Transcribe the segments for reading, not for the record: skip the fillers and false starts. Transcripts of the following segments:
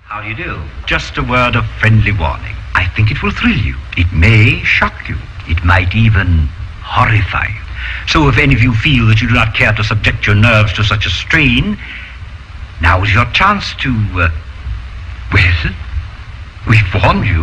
How do you do? Just a word of friendly warning. I think it will thrill you. It may shock you. It might even horrify you. So if any of you feel that you do not care to subject your nerves to such a strain, now is your chance to, well, we've warned you.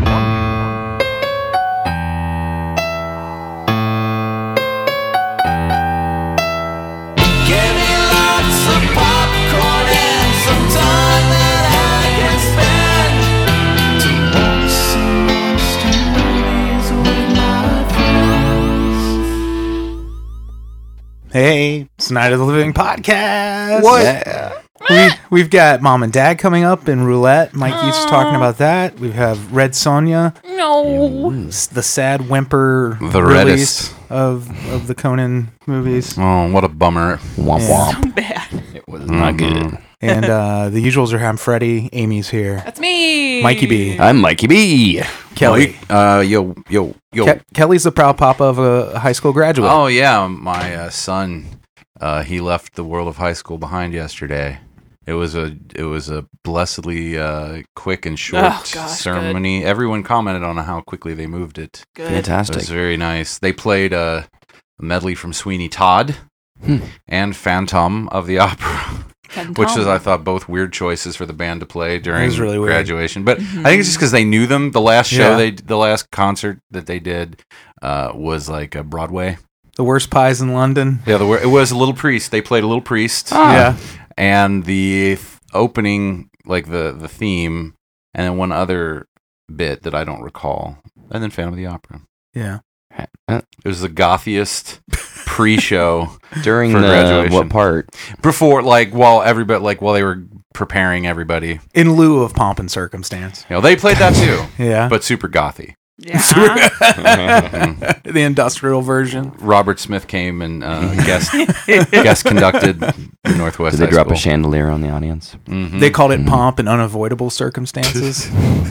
Hey, it's Night of the Living Podcast. What? Yeah. We've got Mom and Dad coming up in roulette. Mikey's talking about that. We have Red Sonja. No. The sad whimper The release reddest. of the Conan movies. Oh, what a bummer. Womp womp. So bad. It was not good. And the usuals are I'm Freddie. Amy's here. That's me. Mikey B. I'm Mikey B. Kelly. Yo. Kelly's the proud papa of a high school graduate. Oh, yeah. My son, he left the world of high school behind yesterday. It was a blessedly quick and short ceremony. Good. Everyone commented on how quickly they moved it. Good. Fantastic. It was very nice. They played a medley from Sweeney Todd and Phantom of the Opera. Which is, I thought, both weird choices for the band to play during really graduation. But I think it's just because they knew them. The last show, the last concert that they did was like a Broadway. The Worst Pies in London. Yeah, it was a Little Priest. They played a Little Priest. Yeah. And the opening, like the theme, and then one other bit that I don't recall. And then Phantom of the Opera. Yeah. It was the gothiest pre-show During for the graduation. what part? Before, while they were preparing everybody. In lieu of pomp and circumstance. You know, they played that too. Yeah. But super gothy. Yeah. The industrial version. Robert Smith came and guest conducted the Northwest Did they High drop a School. chandelier on the audience? Mhm. They called it pomp and unavoidable circumstances.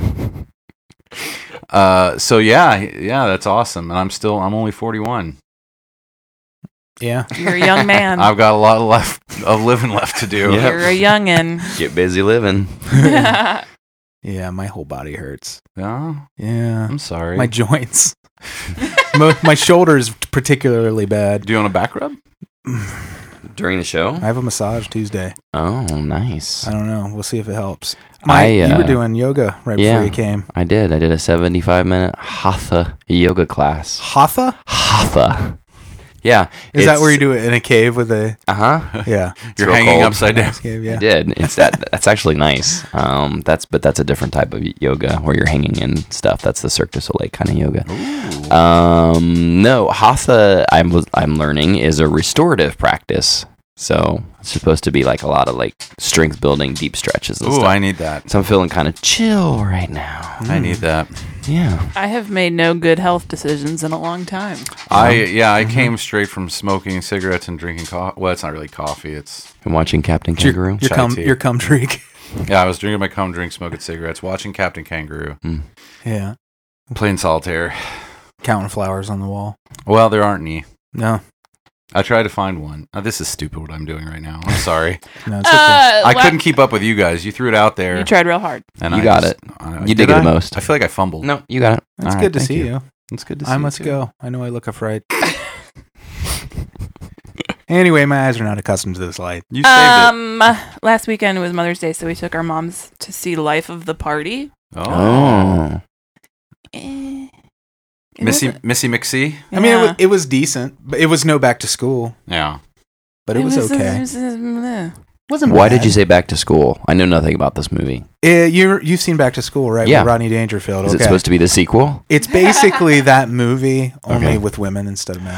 So yeah, that's awesome. And I'm only 41. Yeah. You're a young man. I've got a lot of living left to do. Yeah. You're a youngin'. Get busy living. Yeah, my whole body hurts. Yeah, Yeah. I'm sorry. My joints. My shoulders particularly bad. Do you want a back rub? During the show? I have a massage Tuesday. Oh, nice. I don't know. We'll see if it helps. I, you were doing yoga right before you came. I did a 75-minute Hatha yoga class. Hatha? Hatha. Yeah. Is that where you do it in a cave with a... Uh-huh. Yeah. You're real hanging cold. upside down. Cave, I yeah. did. It's that's actually nice. That's a different type of yoga where you're hanging and stuff. That's the Cirque du Soleil kind of yoga. No, Hatha I'm learning is a restorative practice. So it's supposed to be like a lot of like strength building, deep stretches and Ooh, stuff. I need that. So I'm feeling kind of chill right now. I need that. Yeah. I have made no good health decisions in a long time. I came straight from smoking cigarettes and drinking coffee. Well, it's not really coffee. It's I'm watching Captain Kangaroo. Your cum drink. yeah. I was drinking my cum drink, smoking cigarettes, watching Captain Kangaroo, Yeah. playing solitaire. Counting flowers on the wall. Well, there aren't any. No. I tried to find one. This is stupid what I'm doing right now. I'm sorry. No, it's okay. I couldn't keep up with you guys. You threw it out there. You tried real hard. And You I got just- it. You did it the most. I feel like I fumbled. No, you got it. It's all right, good to thank see you. It's good to see I you must too. go. I know I look a fright. Anyway, my eyes are not accustomed to this light. You saved it. Last weekend was Mother's Day, so we took our moms to see Life of the Party. Oh. Eh, it Missy wasn't- McSee? I mean, Yeah. it was decent, but it was no back to school. Yeah. But it was okay. Wasn't Why bad. did you say back to school? I know nothing about this movie. You've seen Back to School, right? Yeah. With Rodney Dangerfield. Is Okay. it supposed to be the sequel? It's basically that movie, only Okay. with women instead of men.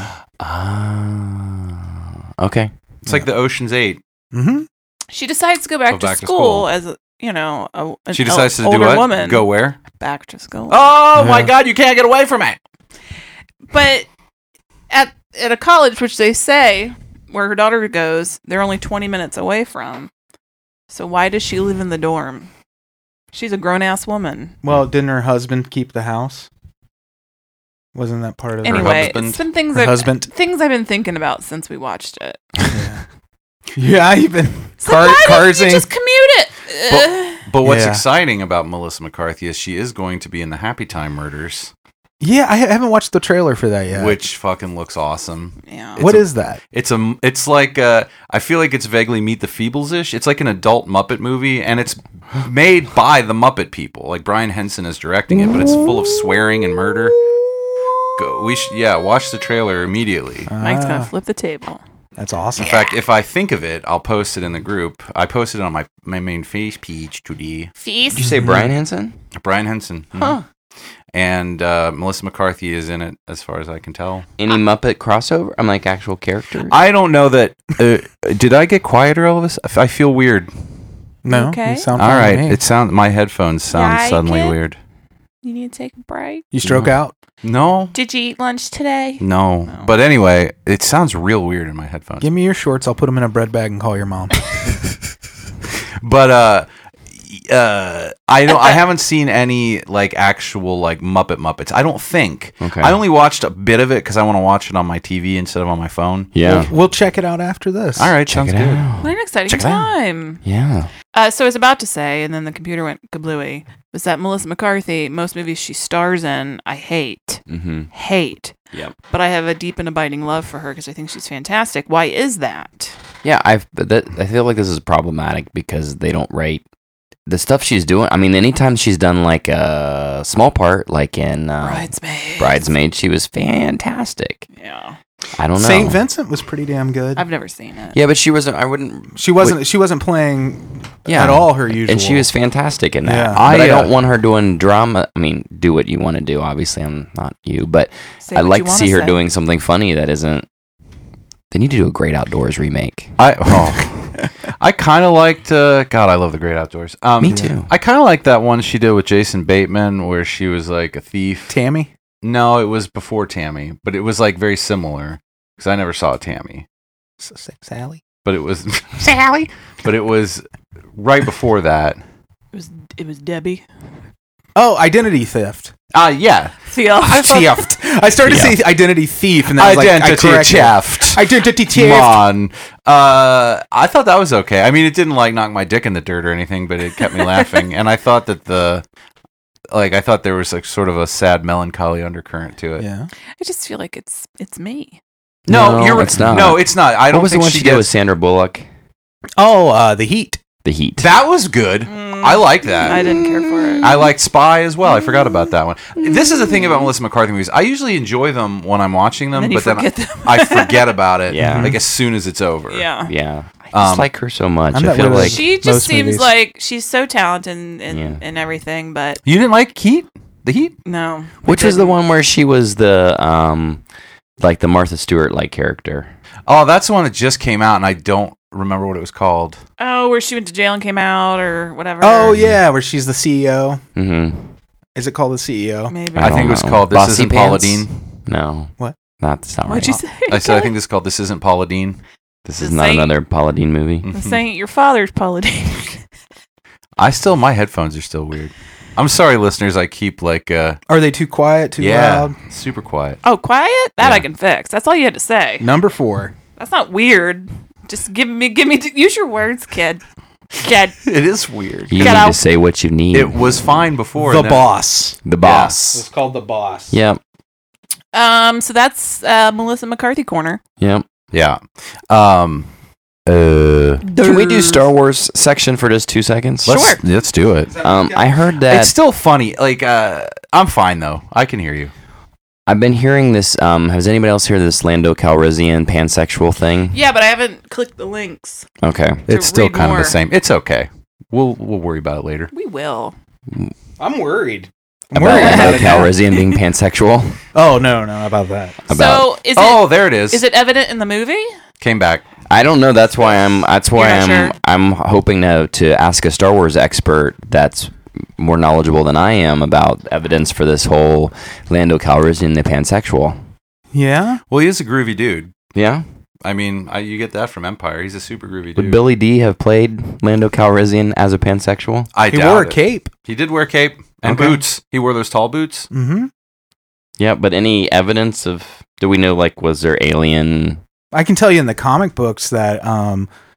Okay. It's like the Ocean's 8. Mm-hmm. She decides to go back, to, school as a, She decides to do older what? woman. Go where? Back to school. Oh my Yeah. God, you can't get away from it. But at a college, which they say where her daughter goes, they're only 20 minutes away from. So why does she live in the dorm? She's a grown-ass woman. Well, didn't her husband keep the house? Wasn't that part of Anyway, husband? it's been things her husband? things I've been thinking about since we watched it. Yeah, yeah, you've been It's like, why didn't you carsing. just commute it? But what's Yeah. exciting about Melissa McCarthy is she is going to be in the Happy Time Murders, Yeah, I haven't watched the trailer for that yet. which fucking looks awesome. Yeah. What is that? It's like I feel like it's vaguely Meet the Feebles-ish. It's like an adult Muppet movie, and it's made by the Muppet people. Like Brian Henson is directing it, but it's full of swearing and murder. Watch the trailer immediately. Mike's gonna flip the table. That's awesome. In fact, if I think of it, I'll post it in the group. I posted it on my main face page today. Did you say Brian Henson? Brian Henson. Huh. And Melissa McCarthy is in it, as far as I can tell. Any Muppet crossover? I'm like actual characters. I don't know that. Did I get quieter, Elvis? I feel weird. No, Okay. you sound All fine to right, me. my headphones sound Like suddenly it? weird. You need to take a break. You stroke out. No, Did you eat lunch today? no. No. But anyway, it sounds real weird in my headphones. Give me your shorts. I'll put them in a bread bag and call your mom. But I haven't seen any like actual like Muppets. I don't think. Okay. I only watched a bit of it because I want to watch it on my TV instead of on my phone. Yeah. We'll check it out after this. All right, Check sounds it good. out. What an exciting Check it out. time. Yeah. So I was about to say, and then the computer went kablooey, was that Melissa McCarthy, most movies she stars in, I hate. Mm-hmm. Hate. Yep. But I have a deep and abiding love for her because I think she's fantastic. Why is that? Yeah, I feel like this is problematic because they don't write the stuff she's doing. I mean, anytime she's done like a small part, like in Bridesmaid, she was fantastic. Yeah. I don't know. St. Vincent was pretty damn good. I've never seen it. Yeah, but she wasn't. I wouldn't. She wasn't playing Yeah. at all her usual. And she was fantastic in that. Yeah. But I don't want her doing drama. I mean, do what you want to do. Obviously, I'm not you, but Say I'd what like you to wanna see her say. doing something funny that isn't. They need to do a Great Outdoors remake. I kind of liked. God, I love the Great Outdoors. Me too. I kind of like that one she did with Jason Bateman, where she was like a thief. Tammy. No, it was before Tammy, but it was like very similar because I never saw Tammy. Sally. But it was Sally. But it was right before that. It was Debbie. Oh, identity theft. Yeah. Theft. I started to say identity thief, and then I was Identity like, I corrected it. theft. Identity Come theft. on. I thought that was okay. I mean, it didn't like knock my dick in the dirt or anything, but it kept me laughing. And I thought that I thought there was like sort of a sad melancholy undercurrent to it. Yeah. I just feel like it's me. No, No, you're it's not. No, it's not. I don't What was the think one she she did gets. with Sandra Bullock? Oh, The Heat. The Heat. That was good. I like that. I didn't care for it. I liked Spy as well. I forgot about that one. This is the thing about Melissa McCarthy movies. I usually enjoy them when I'm watching them, Then you but then forget them. I forget about it. Yeah. Like as soon as it's over. Yeah. Yeah. I just like her so much. I'm I not feel really- like She just most seems movies. like she's so talented and Yeah. everything, but You didn't like Heat? The Heat? no. which was the one where she was the like the Martha Stewart like character. Oh, that's the one that just came out, and I don't remember what it was called. Oh, where she went to jail and came out or whatever. Oh, yeah, where she's the CEO. Mm-hmm. Is it called the CEO? Maybe. I think it was know. called This Bossy Isn't Paula Pants? Dean. No. What? That's not What'd right. you say? I said I think this is called This Isn't Paula Dean. This The is not Saint- another Paula Dean movie. This ain't your father's Paula Dean. My headphones are still weird. I'm sorry, listeners. I keep like Are they too quiet, too loud? super quiet. Oh, quiet? That I Yeah. can fix. That's all you had to say. Number 4. That's not weird. Just give me. Use your words, kid. Kid. It is weird. You Get need out. to say what you need. It was fine before. The and then- Boss. The boss. It's called The Boss. Yep. So that's Melissa McCarthy corner. Yep. Yeah. Can we do Star Wars section for just 2 seconds? Let's do it. I heard that It's still funny. Like, I'm fine though. I can hear you. I've been hearing this. Has anybody else heard this Lando Calrissian pansexual thing? Yeah, but I haven't clicked the links. Okay. It's still read kind of more. the same. It's okay. We'll worry about it later. We will. I'm worried. I'm About worried about Lando it now. Calrissian being pansexual. Oh, no, about that. So is it? Oh, there it is. Is it evident in the movie? Came back. I don't know. That's why I'm. You're not sure? I'm hoping to ask a Star Wars expert that's more knowledgeable than I am about evidence for this whole Lando Calrissian the pansexual. Yeah? Well, he is a groovy dude. Yeah. I mean, you get that from Empire. He's a super groovy dude. Would Billy D have played Lando Calrissian as a pansexual? I He doubt wore a it. cape. He did wear a cape and Okay. boots. He wore those tall boots. Mm-hmm. Yeah, but any evidence of? Do we know? Like, was there alien? I can tell you in the comic books that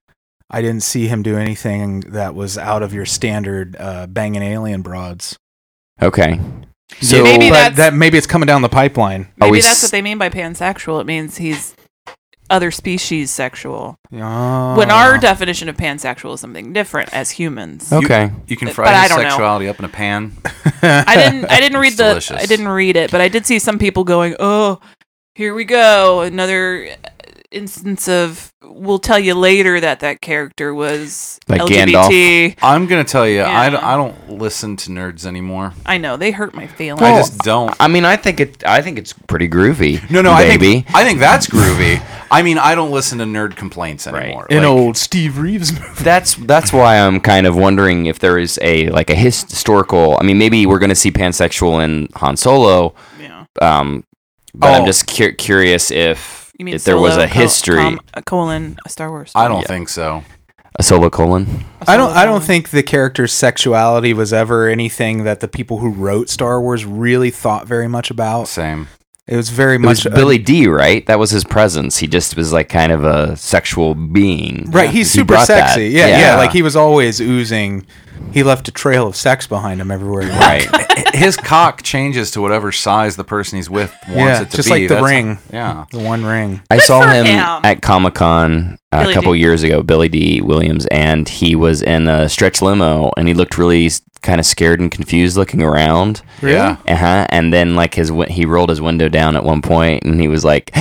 I didn't see him do anything that was out of your standard banging alien broads. Okay. So maybe maybe it's coming down the pipeline. Maybe that's what they mean by pansexual. It means he's other species sexual. Oh. When our definition of pansexual is something different as humans. Okay. You can But fry I his don't know. sexuality up in a pan. I didn't read Delicious. I didn't read it, but I did see some people going, "Oh, here we go, another instance of we'll tell you later that character was Like LGBT." I'm going to tell you, Yeah. I don't listen to nerds anymore. I know they hurt my feelings. I just don't. I mean, I think it's pretty groovy. No, baby. I think that's groovy. I mean, I don't listen to nerd complaints anymore. An Like, old Steve Reeves movie. That's why I'm kind of wondering if there is a historical. I mean, maybe we're going to see pansexual in Han Solo. Yeah. But I'm just curious if You mean there was Solo, a history. a Star Wars. I don't think so. A Solo colon. I don't think the character's sexuality was ever anything that the people who wrote Star Wars really thought very much about. Same. It was very It was much Billy D, right? That was his presence. He just was like kind of a sexual being. Right, he's He super brought that. sexy. Yeah, like he was always oozing. He left a trail of sex behind him everywhere he went. Right. His cock changes to whatever size the person he's with wants Yeah, it to just be. like the That's- ring. Yeah. The One Ring. I saw for him him. at Comic-Con a Billy couple D. years ago, Billy D. Williams, and he was in a stretch limo, and he looked really kind of scared and confused looking around. Yeah. And then like he rolled his window down at one point, and he was like,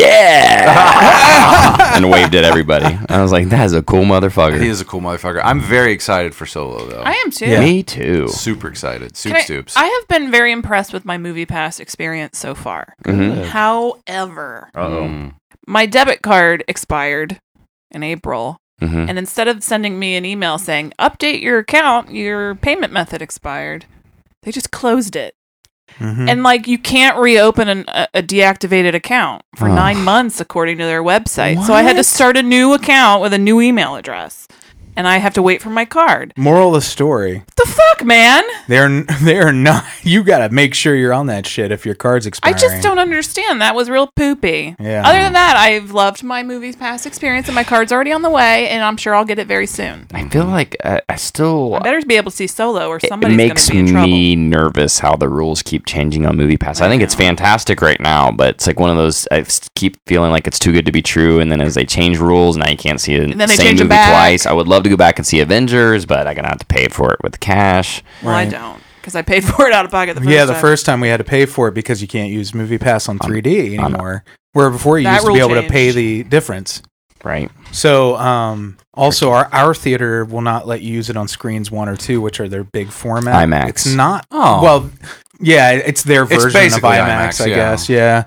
"Yeah," and waved at everybody. I was like, "That is a cool motherfucker." He is a cool motherfucker. I'm very excited for Solo, though. I am too. Yeah. Me too. Super excited. Can Soups. I have been very impressed with my Movie Pass experience so far. Mhm. However, Uh-oh. my debit card expired in April. Mhm. And instead of sending me an email saying, update your account, your payment method expired, they just closed it. Mhm. And like, you can't reopen a deactivated account for Oh. 9 months, according to their website. So I had to What? start a new account with a new email address. And I have to wait for my card. Moral of the story: The fuck, man? they're not. You gotta make sure you're on that shit if your card's I expiring. just don't understand. That was real poopy. Yeah. Other than that, I've loved my Movies Pass experience, and my card's already on the way, and I'm sure I'll get it very soon. I feel like I still. I better be able to see Solo, or It somebody's going makes to be in trouble. me nervous how the rules keep changing on MoviePass. I think it's fantastic right now, but it's like one of those. I keep feeling like it's too good to be true, and then as they change rules, now you can't see the And then they same change it movie back. twice. I would love to go back and see Avengers, but I'm gonna have to pay for it with cash. Well, I Right. don't, because I paid for it out of pocket the first Yeah, the time. first time we had to pay for it because you can't use MoviePass on 3D on- anymore. Where before you That used to be rule able to pay changed. the difference. Right. So, also our theater will not let you use it on screens 1 or 2, which are their big format. IMAX. It's not. Oh. Well, yeah, it's their It's version of basically IMAX, I IMAX, yeah. guess. Yeah.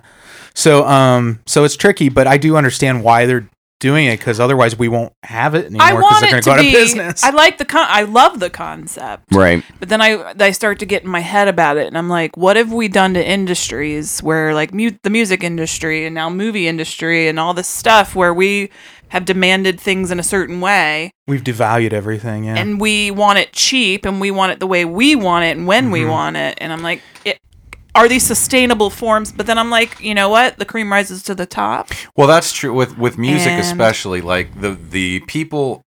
So it's tricky, but I do understand why they're doing it, because otherwise we won't have it I anymore because want they're going it to to go out be. of business. I like I love the concept, Right. but then I start to get in my head about it, and I'm like, what have we done to industries where like the music industry and now movie industry and all this stuff where we have demanded things in a certain way, We've devalued everything. Yeah. and we want it cheap, and we want it the way we want it and when we want it, and I'm like, are these sustainable forms? But then I'm like, you know what? The cream rises to the top. Well, that's true with music, And- especially. Like the people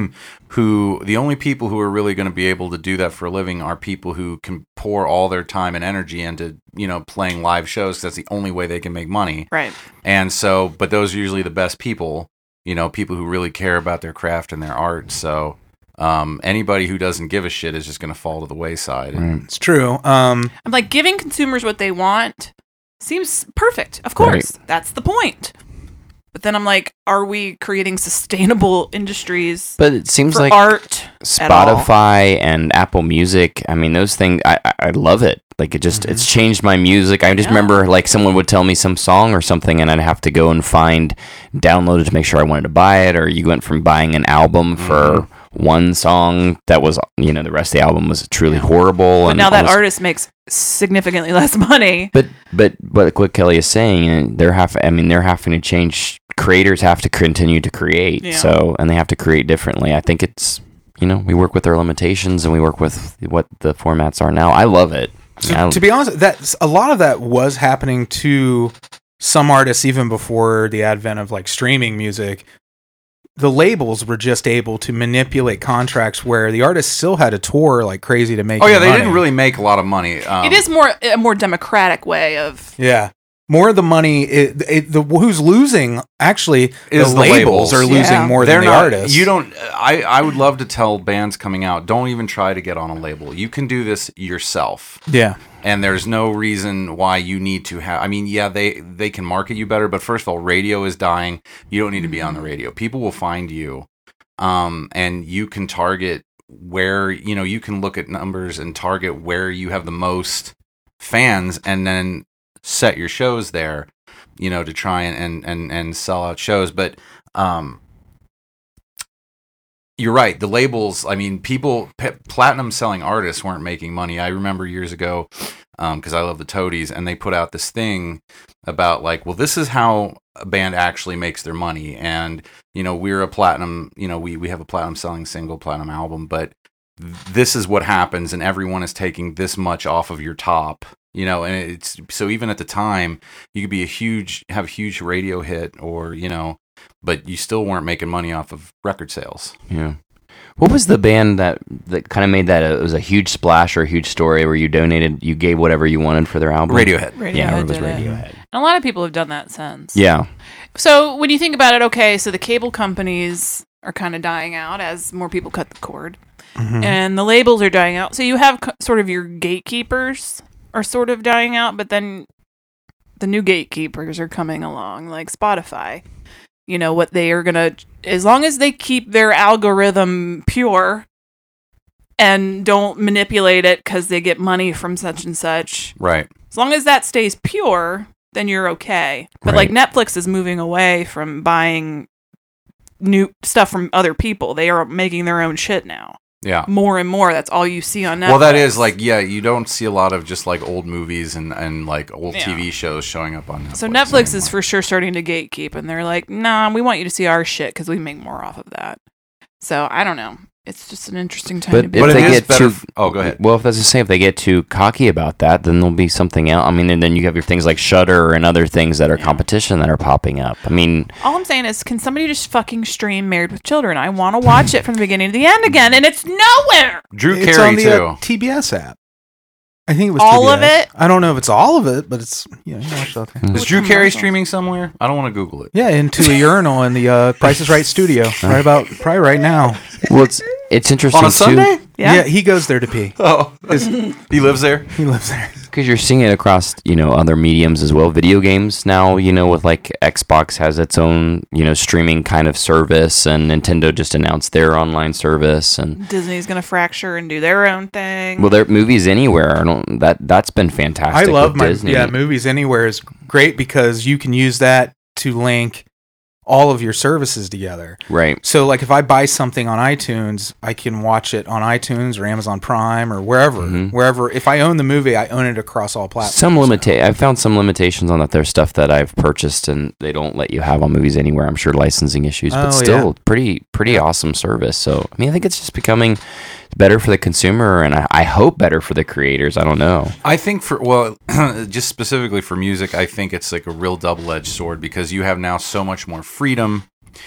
the only people who are really going to be able to do that for a living are people who can pour all their time and energy into playing live shows. 'Cause that's the only way they can make money. Right. And so, but those are usually the best people. People who really care about their craft and their art. So. Anybody who doesn't give a shit is just going to fall to the wayside. It's true. I'm like, giving consumers what they want seems perfect. Of course. That's the point. But then I'm like, are we creating sustainable industries But it seems for like art at all? Spotify and Apple Music, I mean, those things, I love it. Like, it's changed my music. I just remember, like, someone would tell me some song or something, and I'd have to go and download it to make sure I wanted to buy it, or you went from buying an album for one song that was, the rest of the album was truly horrible. But and now that almost- artist makes significantly less money. But what Kelly is saying, they're having to change. Creators have to continue to create, Yeah. and they have to create differently. I think it's, we work with our limitations, and we work with what the formats are now. I love it. So, to be honest, that's a lot of that was happening to some artists even before the advent of like streaming music. the labels were just able to manipulate contracts where the artists still had to tour like crazy to make. Oh yeah, they money. didn't really make a lot of money. It is a more democratic way of. Yeah. More of the money, who's losing actually is the labels are losing more than the artists. You don't. I would love to tell bands coming out, don't even try to get on a label. You can do this yourself. Yeah. And there's no reason why you need to have. I mean, yeah, they can market you better, but first of all, radio is dying. You don't need to be on the radio. People will find you, and you can target where you can look at numbers and target where you have the most fans, and then set your shows there, to try and sell out shows. But you're right. The labels, I mean, platinum selling artists weren't making money. I remember years ago, because I love the Toadies, and they put out this thing about like, well, this is how a band actually makes their money. And, we're a platinum, we have a platinum selling single, platinum album, but this is what happens, and everyone is taking this much off of your top. And it's so even at the time you could be have a huge radio hit or, but you still weren't making money off of record sales. Yeah. What was the band that kind of made that it was a huge splash or a huge story where you gave whatever you wanted for their album? Radiohead. Yeah, it was Radiohead. And a lot of people have done that since. Yeah. So when you think about it, okay, so the cable companies are kind of dying out as more people cut the cord. Mm-hmm. And the labels are dying out. So you have sort of your gatekeepers are sort of dying out, but then the new gatekeepers are coming along, like Spotify. What they are going to, as long as they keep their algorithm pure and don't manipulate it because they get money from such and such. Right. As long as that stays pure, then you're okay. But like Netflix is moving away from buying new stuff from other people. They are making their own shit now. Yeah. More and more. That's all you see on Netflix. Well, that is like, you don't see a lot of just like old movies and like old TV shows showing up on Netflix. So Netflix is for sure starting to gatekeep, and they're like, nah, we want you to see our shit because we make more off of that. So I don't know. It's just an interesting time to be. But if they get better. Go ahead. Well, if that's the same, if they get too cocky about that, then there'll be something else. I mean, and then you have your things like Shudder and other things that are competition that are popping up. I mean, all I'm saying is, can somebody just fucking stream Married with Children? I want to watch it from the beginning to the end again, and it's nowhere. Drew It's Carey on the too. TBS app. I think it was all TBS. of it. I don't know if it's all of it, but it's you watch out there. Is Drew Carey streaming somewhere? I don't want to Google it. Yeah, into a urinal in the Price is Right studio, probably right now. well, it's interesting On a Sunday? too. Yeah, he goes there to pee. Oh, he lives there. He lives there. Because you're seeing it across, other mediums as well. Video games now, with like Xbox has its own, streaming kind of service, and Nintendo just announced their online service, and Disney's gonna fracture and do their own thing. well, their Movies Anywhere. That's been fantastic. I love with Disney. Movies Anywhere is great because you can use that to link all of your services together. Right. So like if I buy something on iTunes, I can watch it on iTunes or Amazon Prime or wherever. Mm-hmm. Wherever. If I own the movie, I own it across all platforms. I've found some limitations on that. There's stuff that I've purchased and they don't let you have on Movies Anywhere. I'm sure licensing issues, but still pretty awesome service. So I think it's just becoming better for the consumer, and I hope better for the creators. I don't know. I think just specifically for music, I think it's like a real double-edged sword because you have now so much more freedom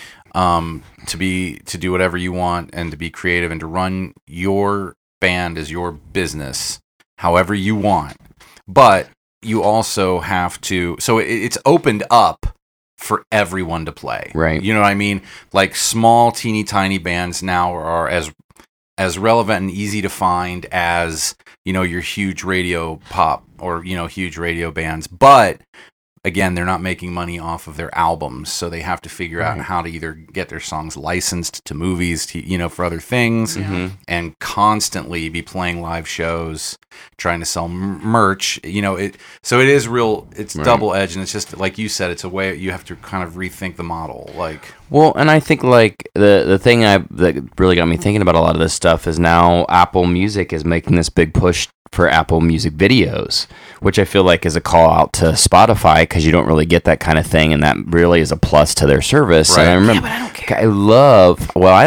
to do whatever you want and to be creative and to run your band as your business however you want. But you also have to, so it's opened up for everyone to play. Right. You know what I mean? Like small, teeny tiny bands now are as relevant and easy to find as, your huge radio pop or, huge radio bands. But again, they're not making money off of their albums. So they have to figure out how to either get their songs licensed to movies, for other things, and constantly be playing live shows, trying to sell merch, so it is it's double edged. And it's just, like you said, it's a way you have to kind of rethink the model. Well, and I think like the thing that really got me thinking about a lot of this stuff is now Apple Music is making this big push for Apple Music videos, which I feel like is a call out to Spotify because you don't really get that kind of thing, and that really is a plus to their service. Right. And I remember, but I don't care. I love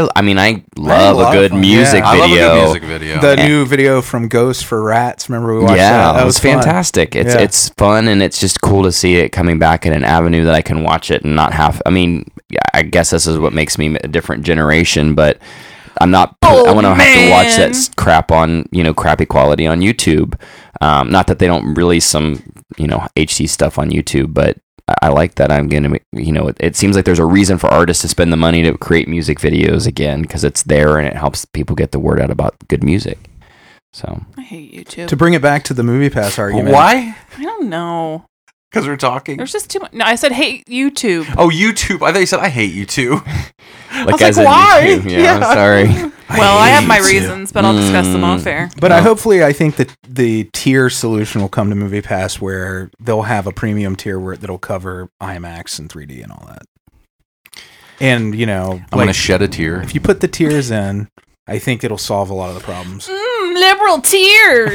a good music I love a video. good music video. The new video from Ghost for Rats. Remember we watched that? That was fun. I guess this is what makes me a different generation, but I'm not. I want to have to watch that crap on crappy quality on YouTube. Not that they don't release some HD stuff on YouTube, but I like that. I'm gonna it seems like there's a reason for artists to spend the money to create music videos again, because it's there and it helps people get the word out about good music. So I hate YouTube. To bring it back to the MoviePass argument. Why? I don't know. Because we're talking. There's just too much. No, I said hate YouTube. Oh, YouTube. I thought you said I hate you too. Like, I was like, why? YouTube. Yeah, sorry. Well, I have my reasons, but I'll discuss them off air. But I think that the tier solution will come to MoviePass, where they'll have a premium tier that'll cover IMAX and 3D and all that. And I'm gonna shed a tear. If you put the tiers in, I think it'll solve a lot of the problems. Liberal tears.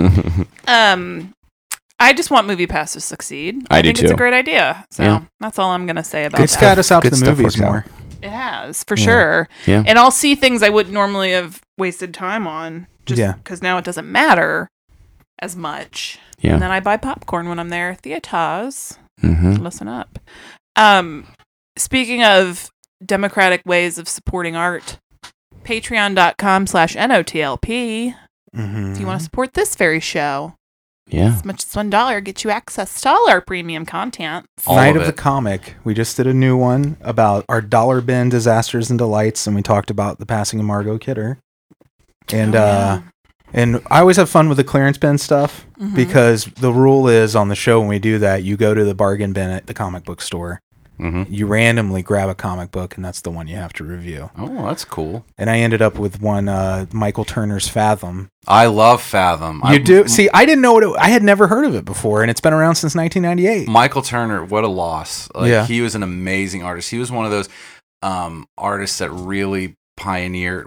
I just want MoviePass to succeed. I think it's a great idea. So that's all I'm gonna say about that. It's got us out to the movies more. It has, for sure. Yeah. And I'll see things I wouldn't normally have wasted time on, just because now it doesn't matter as much. Yeah. And then I buy popcorn when I'm there. Theaters. Mm-hmm. Listen up. Speaking of democratic ways of supporting art, patreon.com/NOTLP. Mm-hmm. If you want to support this very show. Yeah. As much as $1 gets you access to all our premium content. Night of the Comic. We just did a new one about our dollar bin disasters and delights, and we talked about the passing of Margot Kidder. And and I always have fun with the clearance bin stuff, because the rule is on the show when we do that, you go to the bargain bin at the comic book store. Mm-hmm. You randomly grab a comic book, and that's the one you have to review. Oh, that's cool. And I ended up with one, Michael Turner's Fathom. I love Fathom. You do? See, I didn't know I had never heard of it before, and it's been around since 1998. Michael Turner, what a loss. He was an amazing artist. He was one of those artists that really pioneered,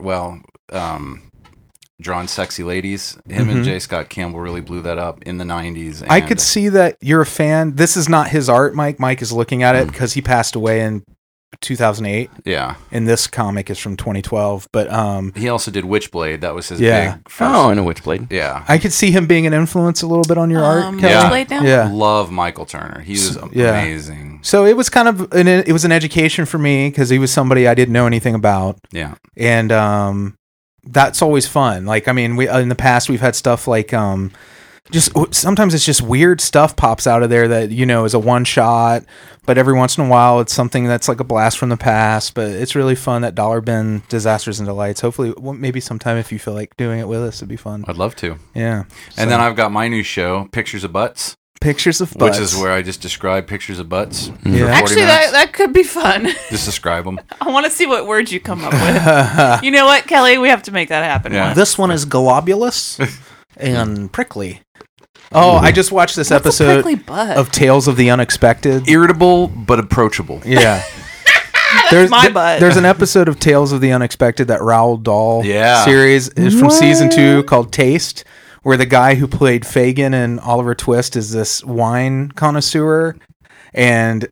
drawing sexy ladies. Him and J. Scott Campbell really blew that up in the 90s. I could see that you're a fan. This is not his art, Mike. Mike is looking at it because he passed away in 2008. Yeah. And this comic is from 2012. But he also did Witchblade. That was his big first. Oh, I know Witchblade. Yeah. I could see him being an influence a little bit on your art, Kelly. Yeah. Love Michael Turner. He was amazing. So it was kind of an education for me, because he was somebody I didn't know anything about. Yeah. And that's always fun. Like, I mean, we in the past we've had stuff like just sometimes it's just weird stuff pops out of there that is a one shot, but every once in a while it's something that's like a blast from the past. But it's really fun, that dollar bin disasters and delights. Hopefully, maybe sometime if you feel like doing it with us, it'd be fun. I'd love to. Yeah. And then I've got my new show, Pictures of Butts. Pictures of Butts, which is where I just describe pictures of butts. Yeah. Actually, that could be fun. Just describe them. I want to see what words you come up with. You know what, Kelly? We have to make that happen. Yeah. This one is globulous and prickly. Oh, I just watched this episode of Tales of the Unexpected. Irritable but approachable. Yeah. That's my butt. There's an episode of Tales of the Unexpected, that Roald Dahl series is from season 2 called Taste, where the guy who played Fagin in Oliver Twist is this wine connoisseur, and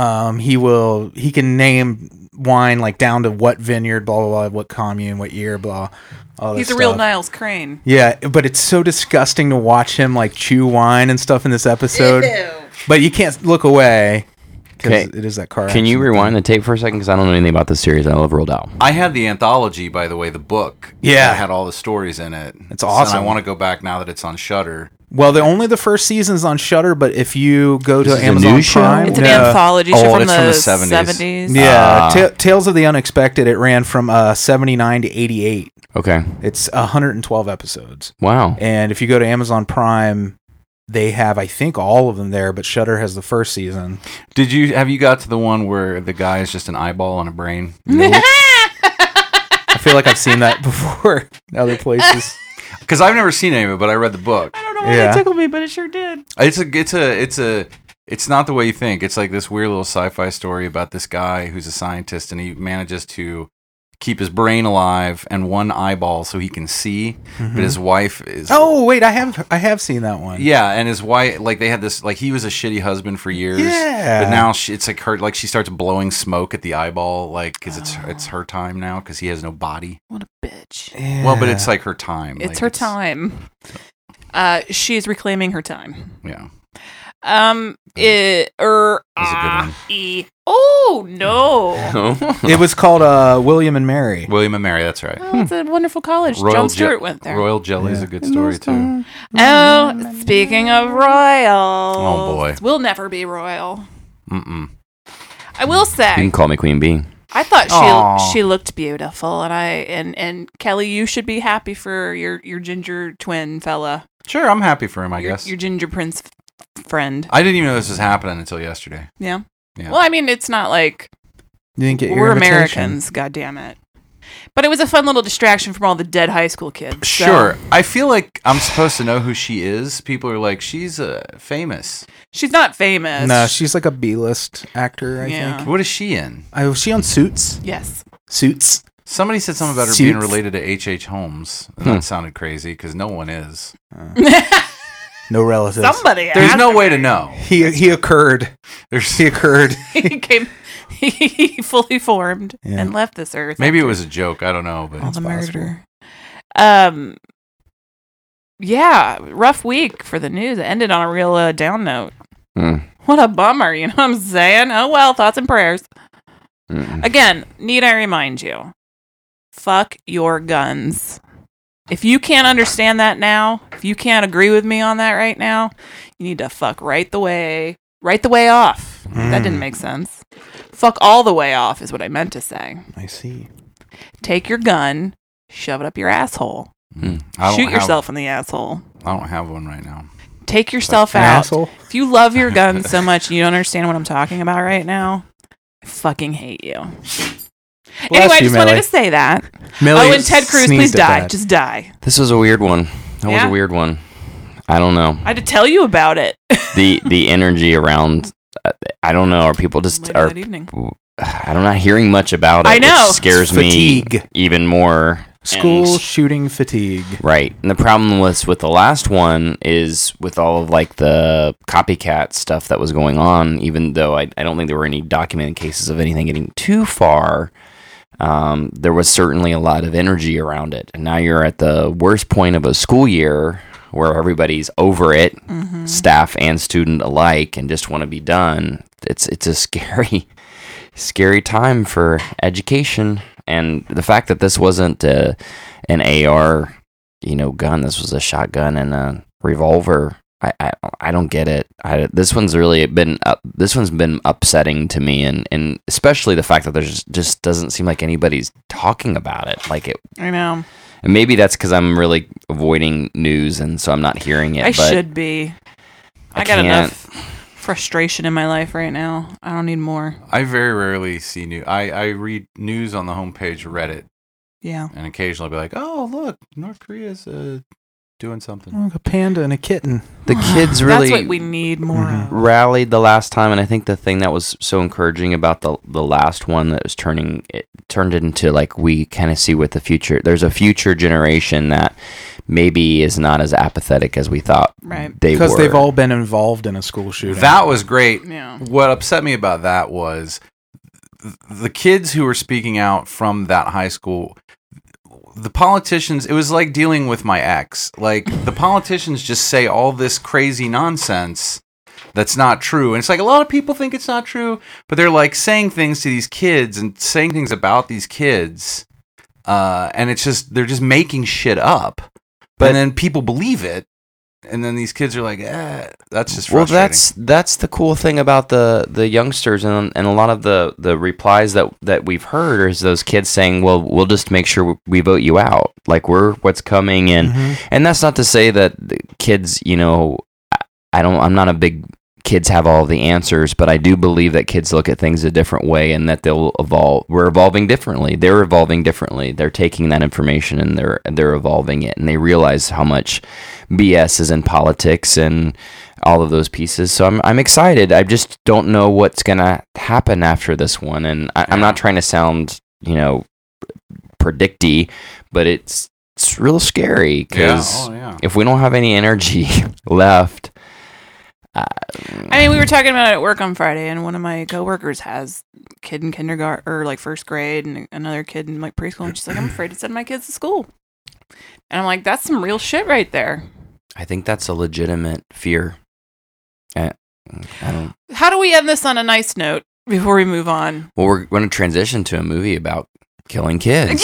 he can name wine like down to what vineyard, blah blah blah, what commune, what year, blah. All He's a real Niles Crane. Yeah, but it's so disgusting to watch him like chew wine and stuff in this episode. Ew. But you can't look away. Okay. It is that car. Can you rewind the tape for a second? Because I don't know anything about this series. I love Roald Dahl. I had the anthology, by the way, the book. Yeah. That had all the stories in it. It's awesome. And I want to go back now that it's on Shudder. Well, only the first season's on Shudder, but if you go to Amazon Prime... It's an anthology show from the 70s. Yeah. Tales of the Unexpected, it ran from 79 to 88. Okay. It's 112 episodes. Wow. And if you go to Amazon Prime... They have, I think, all of them there, but Shudder has the first season. Have you got to the one where the guy is just an eyeball on a brain? Nope. I feel like I've seen that before in other places. Because I've never seen any of it, but I read the book. I don't know why it tickled me, but it sure did. It's not the way you think. It's like this weird little sci-fi story about this guy who's a scientist, and he manages to keep his brain alive and one eyeball so he can see, but his wife is... Oh, wait, I have seen that one. Yeah, and his wife, like, they had this, like, he was a shitty husband for years. Yeah. But now it's like her, like, she starts blowing smoke at the eyeball, like, because it's her time now, because he has no body. What a bitch. Yeah. Well, but it's like her time. It's her time. She's reclaiming her time. Yeah. That's a good one. Oh no! It was called William and Mary. William and Mary, that's right. Oh, it's a wonderful college. Jon Stewart went there. Royal Jelly is a good story too. Oh, speaking of royal. Oh boy, we'll never be royal. I will say. You can call me Queen Bee. I thought she looked beautiful, and Kelly, you should be happy for your ginger twin fella. Sure, I'm happy for him. I guess your ginger prince friend. I didn't even know this was happening until yesterday. Yeah. Well, I mean, it's not like you didn't get we're Americans. God damn it! But it was a fun little distraction from all the dead high school kids. So. Sure, I feel like I'm supposed to know who she is. People are like, she's famous. She's not famous. No, she's like a B-list actor, I think. What is she in? Was she on Suits? Yes. Suits. Somebody said something about her being related to H.H. Holmes. And that sounded crazy because no one is. No relatives. Somebody. There's no way to know. He occurred. He occurred. He fully formed and left this earth. Maybe it was a joke. I don't know, but it's murder. Yeah, rough week for the news. It ended on a real down note. What a bummer, you know what I'm saying? Oh well, thoughts and prayers. Again, need I remind you, fuck your guns. If you can't understand that now, if you can't agree with me on that right now, you need to fuck right the way off. That didn't make sense. Fuck all the way off is what I meant to say. I see. Take your gun, shove it up your asshole. Shoot yourself in the asshole. I don't have one right now. Take yourself out. Asshole? If you love your gun so much and you don't understand what I'm talking about right now, I fucking hate you. Anyway, I just wanted to say that. Millie and Ted Cruz, please die. Just die. This was a weird one. That was a weird one. I don't know. I had to tell you about it. the energy around, I don't know. Are people just are? I'm not hearing much about it. I know. Which scares me even more. School shooting fatigue. Right. And the problem with the last one is with all of like the copycat stuff that was going on, even though I don't think there were any documented cases of anything getting too far, there was certainly a lot of energy around it. And now you're at the worst point of a school year where everybody's over it, staff and student alike, and just want to be done. It's a scary time for education. And the fact that this wasn't an AR, gun, this was a shotgun and a revolver. I don't get it. This one's been upsetting to me, and especially the fact that there's just doesn't seem like anybody's talking about it. I know. And maybe that's because I'm really avoiding news, and so I'm not hearing it. I should be. I got enough frustration in my life right now. I don't need more. I very rarely see news. I read news on the homepage of Reddit. Yeah. And occasionally I'll be like, oh, look, North Korea's doing something. Oh, a panda and a kitten. The kids really... That's what we need more of. Rallied the last time, and I think the thing that was so encouraging about the last one that was turned it into, like, we kind of see with the future. There's a future generation that maybe is not as apathetic as we thought because they've all been involved in a school shooting. That was great. Yeah. What upset me about that was the kids who were speaking out from that high school, the politicians, it was like dealing with my ex. Like, the politicians just say all this crazy nonsense that's not true. And it's like, a lot of people think it's not true, but they're like saying things to these kids and saying things about these kids. And it's just, they're just making shit up. And then people believe it, and then these kids are like, that's just frustrating. Well, that's the cool thing about the youngsters, and a lot of the replies that we've heard is those kids saying, well, we'll just make sure we vote you out. Like, we're what's coming, and that's not to say that the kids, I'm not a big kids have all the answers, but I do believe that kids look at things a different way and that they'll evolve. We're evolving differently. They're evolving differently. They're taking that information and they're evolving it, and they realize how much BS is in politics and all of those pieces. So I'm excited. I just don't know what's gonna happen after this one, and I'm not trying to sound predicty, but it's real scary because if we don't have any energy left. We were talking about it at work on Friday, and one of my coworkers has a kid in kindergarten or like first grade, and another kid in like preschool. And she's like, "I'm afraid to send my kids to school." And I'm like, "That's some real shit right there." I think that's a legitimate fear. How do we end this on a nice note before we move on? Well, we're going to transition to a movie about killing kids. Yay!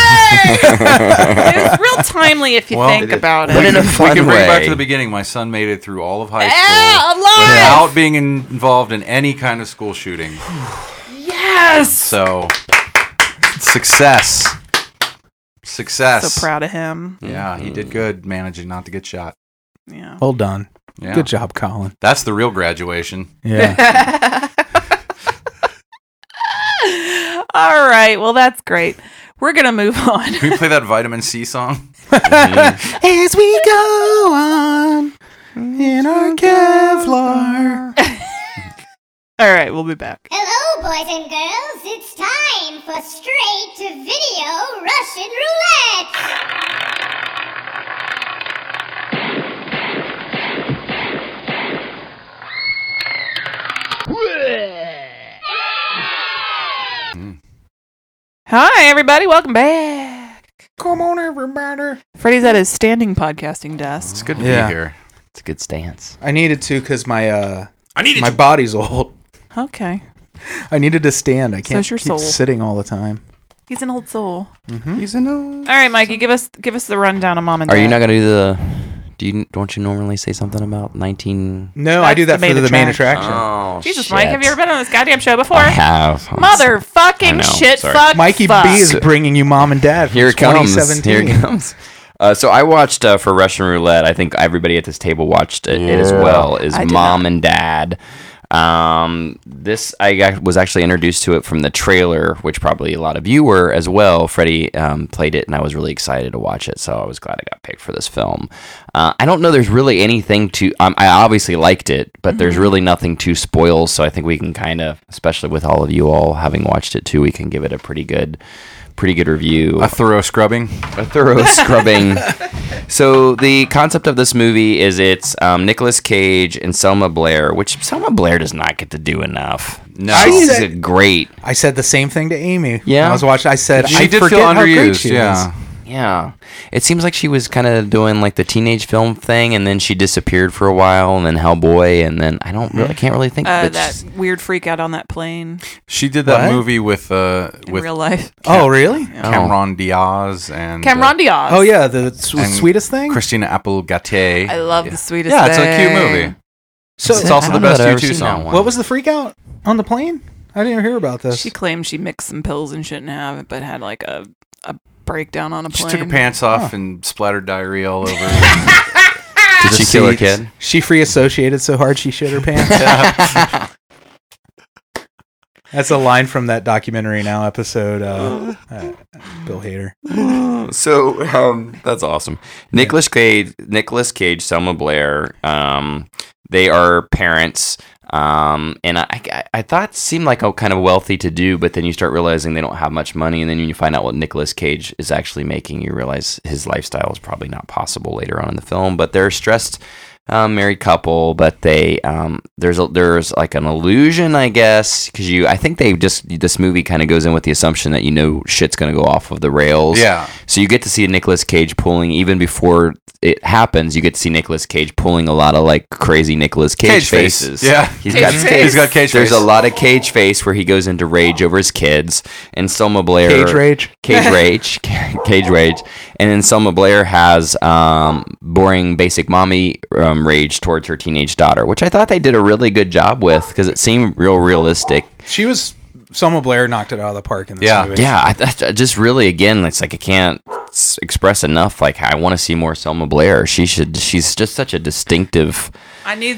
It's real timely if you think about it. But in a We fun can bring it back way. to the beginning. My son made it through all of high Yeah, school alive! without being involved in any kind of school shooting. Yes! So, success. Success. So proud of him. Yeah, he did good managing not to get shot. Yeah. Well done. Yeah. Good job, Colin. That's the real graduation. Yeah. All right. Well, that's great. We're going to move on. Can we play that Vitamin C song? As we go on in our Kevlar. All right. We'll be back. Hello, boys and girls. It's time for straight to video Russian roulette. Hi, everybody. Welcome back. Come on, everybody. Freddie's at his standing podcasting desk. It's good to Yeah. be here. It's a good stance. I needed to because my body's old. Okay. I needed to stand. I can't So's your keep soul. sitting all the time. He's an old soul. He's in All right, Mikey, give us the rundown of Mom and Dad. Are you not going to do the... Don't you normally say something about 19... No, I do that That's for the the main main attraction. Oh, Jesus, shit. Mike, have you ever been on this goddamn show before? I have. I Motherfucking know, shit, sorry. fuck, Mikey fuck. B is bringing you Mom and Dad from Here it comes. 2017. Here it comes. So I watched for Russian Roulette. I think everybody at this table watched it as well. Is I did Mom not. and Dad. This was actually introduced to it from the trailer, which probably a lot of you were as well. Freddie played it, and I was really excited to watch it. So I was glad I got picked for this film. I don't know. There's really anything to. I obviously liked it, but there's really nothing to spoil. So I think we can kind of, especially with all of you all having watched it too, we can give it a pretty good review. A thorough scrubbing. A thorough scrubbing. So the concept of this movie is it's Nicolas Cage and Selma Blair, which Selma Blair does not get to do enough. No. She's great. I said the same thing to Amy. Yeah? When I was watching. I said She I did forget feel how great underused, she yeah. is. Yeah. It seems like she was kind of doing like the teenage film thing, and then she disappeared for a while, and then Hellboy, and then I can't really think. But That weird freak out on that plane She did that What? movie with in real life. Oh, really? Cameron Diaz and Cameron Diaz. Oh, yeah. The and sweetest thing? Christina Applegate. I love the sweetest Yeah, it's a cute thing. movie. So, It's also I the don't know best that I've ever U2 seen song. that one. what was the freak out on the plane? I didn't even hear about this. She claimed she mixed some pills and shouldn't have, but had like a breakdown on a She plane. took her pants off and splattered diarrhea all over. Did she kill her kid? She free associated so hard she shit her pants. That's a line from that documentary now episode. Bill Hader. So that's awesome. Nicolas Cage, Selma Blair. They are parents. And I thought it seemed like a kind of wealthy to do, but then you start realizing they don't have much money, and then when you find out what Nicolas Cage is actually making, you realize his lifestyle is probably not possible later on in the film. But they're a stressed married couple, but they there's like an illusion, I guess, because I think this movie kind of goes in with the assumption that shit's gonna go off of the rails. Yeah. So you get to see Nicolas Cage pulling, even before it happens, you get to see Nicolas Cage pulling a lot of like crazy Nicolas Cage Face. faces. Yeah. He's Cage got face. cage. He's got Cage There's face. a lot of Cage face where he goes into rage over his kids, and Selma Blair Cage rage. Cage rage, and then Selma Blair has boring basic mommy rage towards her teenage daughter, which I thought they did a really good job with because it seemed real realistic. Selma Blair knocked it out of the park in this movie. Yeah, I just really, again, it's like I can't express enough. Like I want to see more Selma Blair. She's just such a distinctive. I need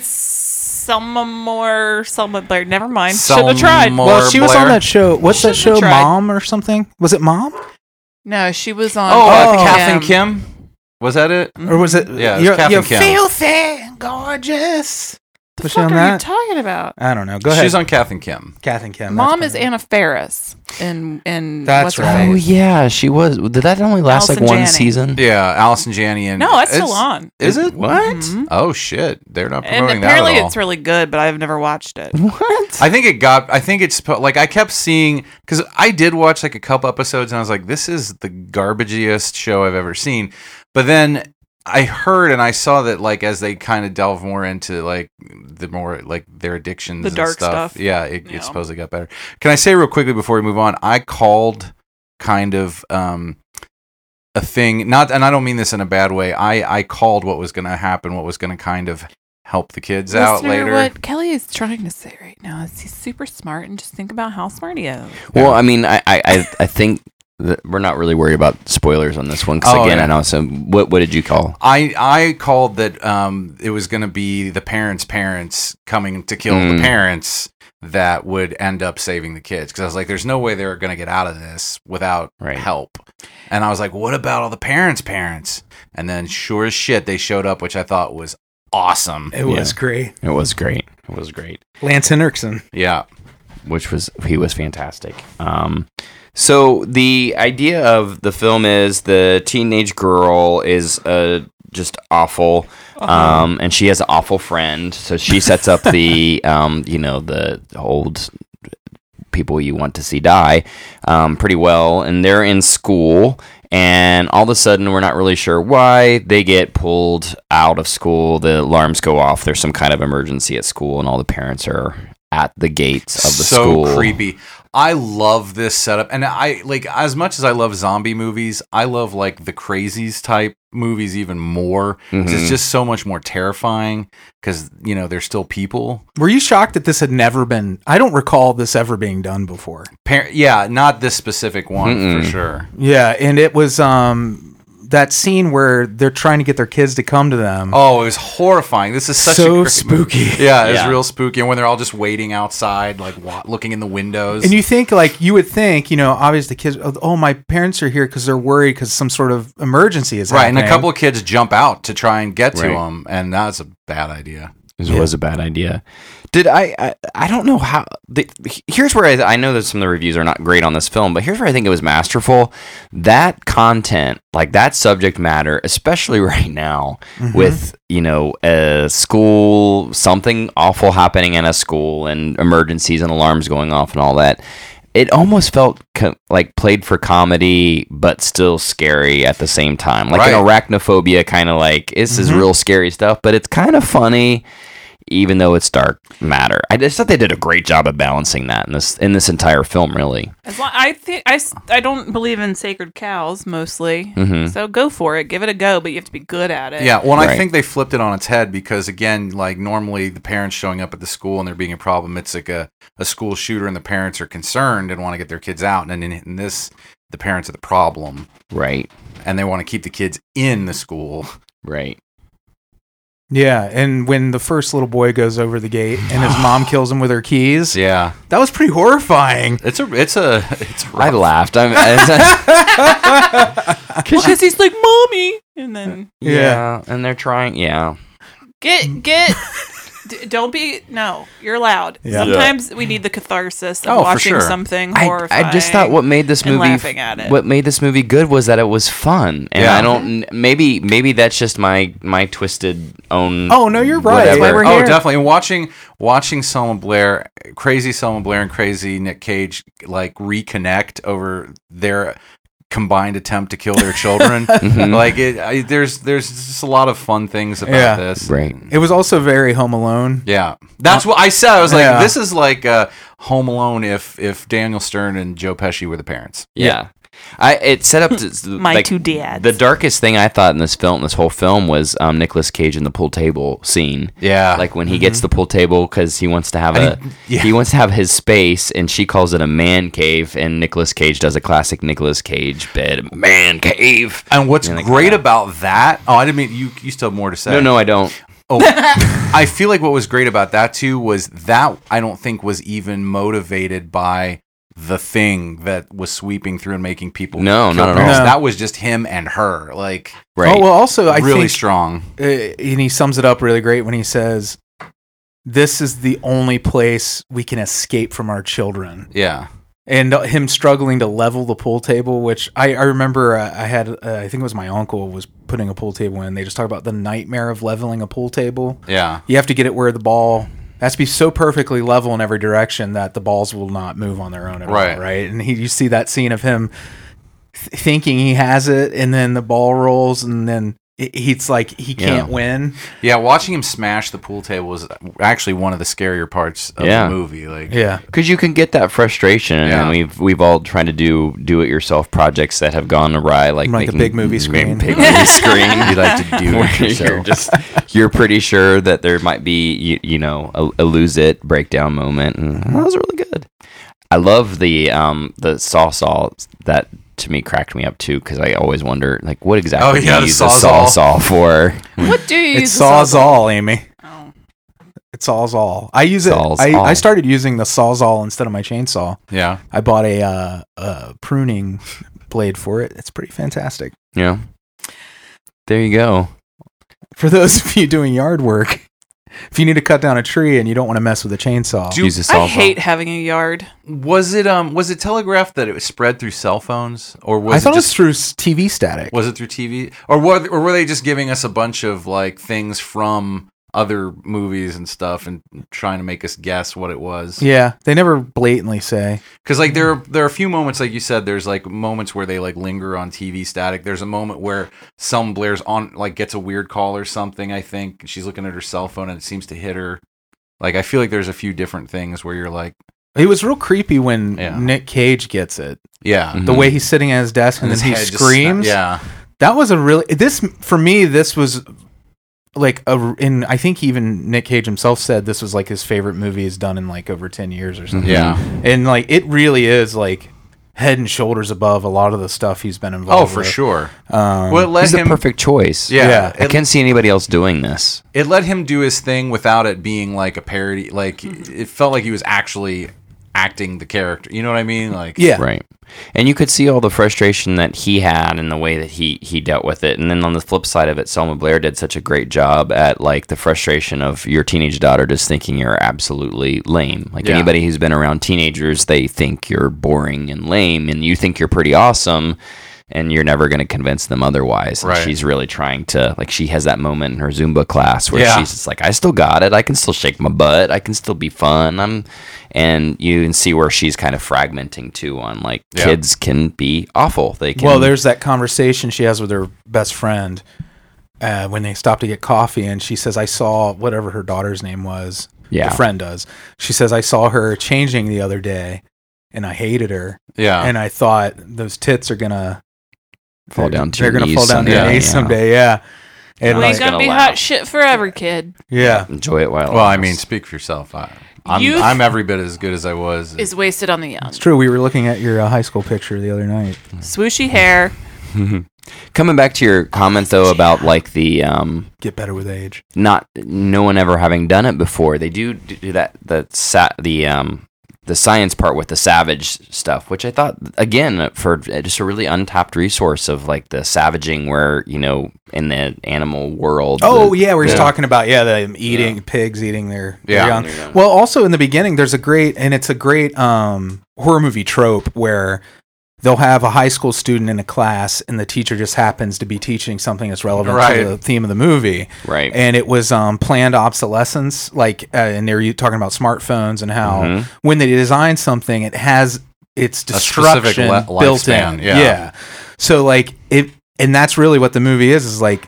Selma Blair. Never mind. Should Selma have tried. More Well, she was Blair? on that show. What's that Should've show? tried. Mom or something? Was it Mom? No, she was on. Kath and Kim? Was that it? Or was it? Yeah, it was you're, Kath you're and Kim. filthy and gorgeous. The Was she fuck on are you that? talking about? I don't know. Go ahead. She's on Kath and Kim. Kath and Kim. Mom that's is better. Anna Faris, and That's what's her right. Oh face? yeah, she was. Did that only last Allison like one Janney. season? Yeah, Allison Janney and No, that's still it's- on. Is it? What? Mhm. Oh shit, they're not And promoting that apparently at all. it's really good, but I've never watched it. What? I think it's like I kept seeing because I did watch like a couple episodes and I was like, this is the garbagiest show I've ever seen. But then I heard and I saw that like as they kind of delve more into like the more like their addictions, the and dark stuff. Yeah, it supposedly got better. Can I say real quickly before we move on? I called kind of a thing, not, and I don't mean this in a bad way. I called what was going to happen, what was going to kind of help the kids out later. What Kelly is trying to say right now is he's super smart, and just think about how smart he is. Well, I mean, I think that we're not really worried about spoilers on this one because I know. So, what did you call? I called that it was going to be the parents coming to kill the parents that would end up saving the kids, because I was like, there's no way they're going to get out of this without help. And I was like, what about all the parents? And then sure as shit, they showed up, which I thought was awesome. It was great. It was great. Lance Henriksen. Yeah. He was fantastic. So the idea of the film is the teenage girl is just awful, and she has an awful friend. So she sets up the the old people you want to see die pretty well, and they're in school. And all of a sudden, we're not really sure why they get pulled out of school. The alarms go off. There's some kind of emergency at school, and all the parents are at the gates of the school. So creepy. I love this setup, and I like, as much as I love zombie movies, I love like the Crazies type movies even more. It's just so much more terrifying because they're still people. Were you shocked that this had never been? I don't recall this ever being done before. Yeah, not this specific one for sure. Yeah, and it was that scene where they're trying to get their kids to come to them. Oh, it was horrifying. This is such so a spooky. Yeah, it's real spooky. And when they're all just waiting outside, like looking in the windows. And you would think, obviously the kids, oh, my parents are here because they're worried because some sort of emergency is happening. Right, and a couple of kids jump out to try and get to them, and that's a bad idea. It was a bad idea. Did I don't know how. Here's where I know that some of the reviews are not great on this film, but here's where I think it was masterful. That content, like that subject matter, especially right now with a school, something awful happening in a school, and emergencies and alarms going off and all that. It almost felt like played for comedy, but still scary at the same time. Like an arachnophobia kind of like, this is real scary stuff, but it's kind of funny, even though it's dark matter. I just thought they did a great job of balancing that in this entire film, really. I don't believe in sacred cows mostly, so go for it, give it a go, but you have to be good at it. Yeah, well, I think they flipped it on its head because, again, like normally the parents showing up at the school and there being a problem, it's like a school shooter and the parents are concerned and want to get their kids out, and in this, the parents are the problem. Right. And they want to keep the kids in the school. Right. Yeah, and when the first little boy goes over the gate and his mom kills him with her keys, that was pretty horrifying. It's I laughed. Because he's like, "Mommy," and then and they're trying. Get. Don't be. No, you're loud. Yeah. Sometimes we need the catharsis of watching something horrifying. I just thought what made this movie laughing at it. What made this movie good was that it was fun, and I don't. Maybe that's just my twisted own. Oh no, you're right. That's why we're here. Definitely. And watching Selma Blair, crazy Selma Blair, and crazy Nick Cage like reconnect over their combined attempt to kill their children. Like there's just a lot of fun things about this. Right. It was also very Home Alone. Yeah. That's what I said. I was like, this is like Home Alone if Daniel Stern and Joe Pesci were the parents. Yeah. It set up to, my two dads. The darkest thing I thought in this whole film was Nicolas Cage in the pool table scene. Yeah, like when he gets the pool table because he wants to have he wants to have his space, and she calls it a man cave, and Nicolas Cage does a classic Nicolas Cage bed, man cave. And what's great about that? Oh, I didn't mean you still have more to say. No, I don't. Oh, I feel like what was great about that too was that I don't think was even motivated by the thing that was sweeping through and making people not at all. That was just him and her, like Oh well, also I really think, strong. And he sums it up really great when he says, "This is the only place we can escape from our children." Yeah, and him struggling to level the pool table, which I remember I had I think it was my uncle was putting a pool table in. They just talk about the nightmare of leveling a pool table. Yeah, you have to get it where the ball has to be so perfectly level in every direction that the balls will not move on their own at all, right? And you see that scene of him thinking he has it, and then the ball rolls, and then he's like he can't win. Yeah, watching him smash the pool table was actually one of the scarier parts of the movie. Like, because you can get that frustration, and we've all tried to do it yourself projects that have gone awry, like a big movie screen. Big movie screen. You like to do it yourself. You're pretty sure that there might be a lose it breakdown moment, and that was really good. I love the saw that. To me, cracked me up too, because I always wonder, like, what exactly do you use a saw for? What do you use? It's Sawzall, Amy. Oh. It's Sawzall. I use it. I started using the Sawzall instead of my chainsaw. Yeah. I bought a pruning blade for it. It's pretty fantastic. Yeah. There you go. For those of you doing yard work, if you need to cut down a tree and you don't want to mess with a chainsaw, use a Sawzall. I hate having a yard. Was it telegraphed that it was spread through cell phones, or was I thought it just through TV static? Was it through TV, or were they just giving us a bunch of like things from other movies and stuff and trying to make us guess what it was? Yeah, they never blatantly say. Because like there are a few moments, like you said, there's like moments where they like linger on TV static. There's a moment where some Blair's on, like, gets a weird call or something, I think. She's looking at her cell phone and it seems to hit her. Like, I feel like there's a few different things where you're like... It was real creepy when Nick Cage gets it. Yeah. The way he's sitting at his desk and then he screams. Yeah. That was a really... For me, this was... Like I think even Nick Cage himself said this was like his favorite movie he's done in like over 10 years or something. Yeah. And like it really is like head and shoulders above a lot of the stuff he's been involved with. Oh, for sure. He's the perfect choice. Yeah. I can't see anybody else doing this. It let him do his thing without it being like a parody. Like, it felt like he was actually acting the character. You know what I mean? Like, yeah. Right. And you could see all the frustration that he had in the way that he dealt with it. And then on the flip side of it, Selma Blair did such a great job at like the frustration of your teenage daughter just thinking you're absolutely lame. Like anybody who's been around teenagers, they think you're boring and lame, and you think you're pretty awesome, and you're never going to convince them otherwise. And she's really trying to, like, she has that moment in her Zumba class where she's just like, I still got it. I can still shake my butt. I can still be fun. And you can see where she's kind of fragmenting too on, like, kids can be awful. They can. Well, there's that conversation she has with her best friend when they stop to get coffee, and she says, I saw whatever her daughter's name was. Yeah. The friend does. She says, I saw her changing the other day, and I hated her. Yeah. And I thought those tits are going to fall down to your knees. They're going to fall down to your knees someday, yeah. And it's going to be hot shit for every kid. Yeah. Enjoy it while it Well, I lasts. mean, speak for yourself. I'm every bit as good as I was. Is wasted on the young. It's true. We were looking at your high school picture the other night. Swooshy hair. Coming back to your comment though about like the get better with age. No one ever having done it before. They do that the science part with the savage stuff, which I thought, again, for just a really untapped resource of like the savaging where, in the animal world. Oh, where he's talking about, the eating, pigs eating their young. Well, also in the beginning, there's a great horror movie trope where they'll have a high school student in a class and the teacher just happens to be teaching something that's relevant to the theme of the movie. Right. And it was planned obsolescence, and they were talking about smartphones and how when they design something, it has its destruction built in. Yeah. So and that's really what the movie is like,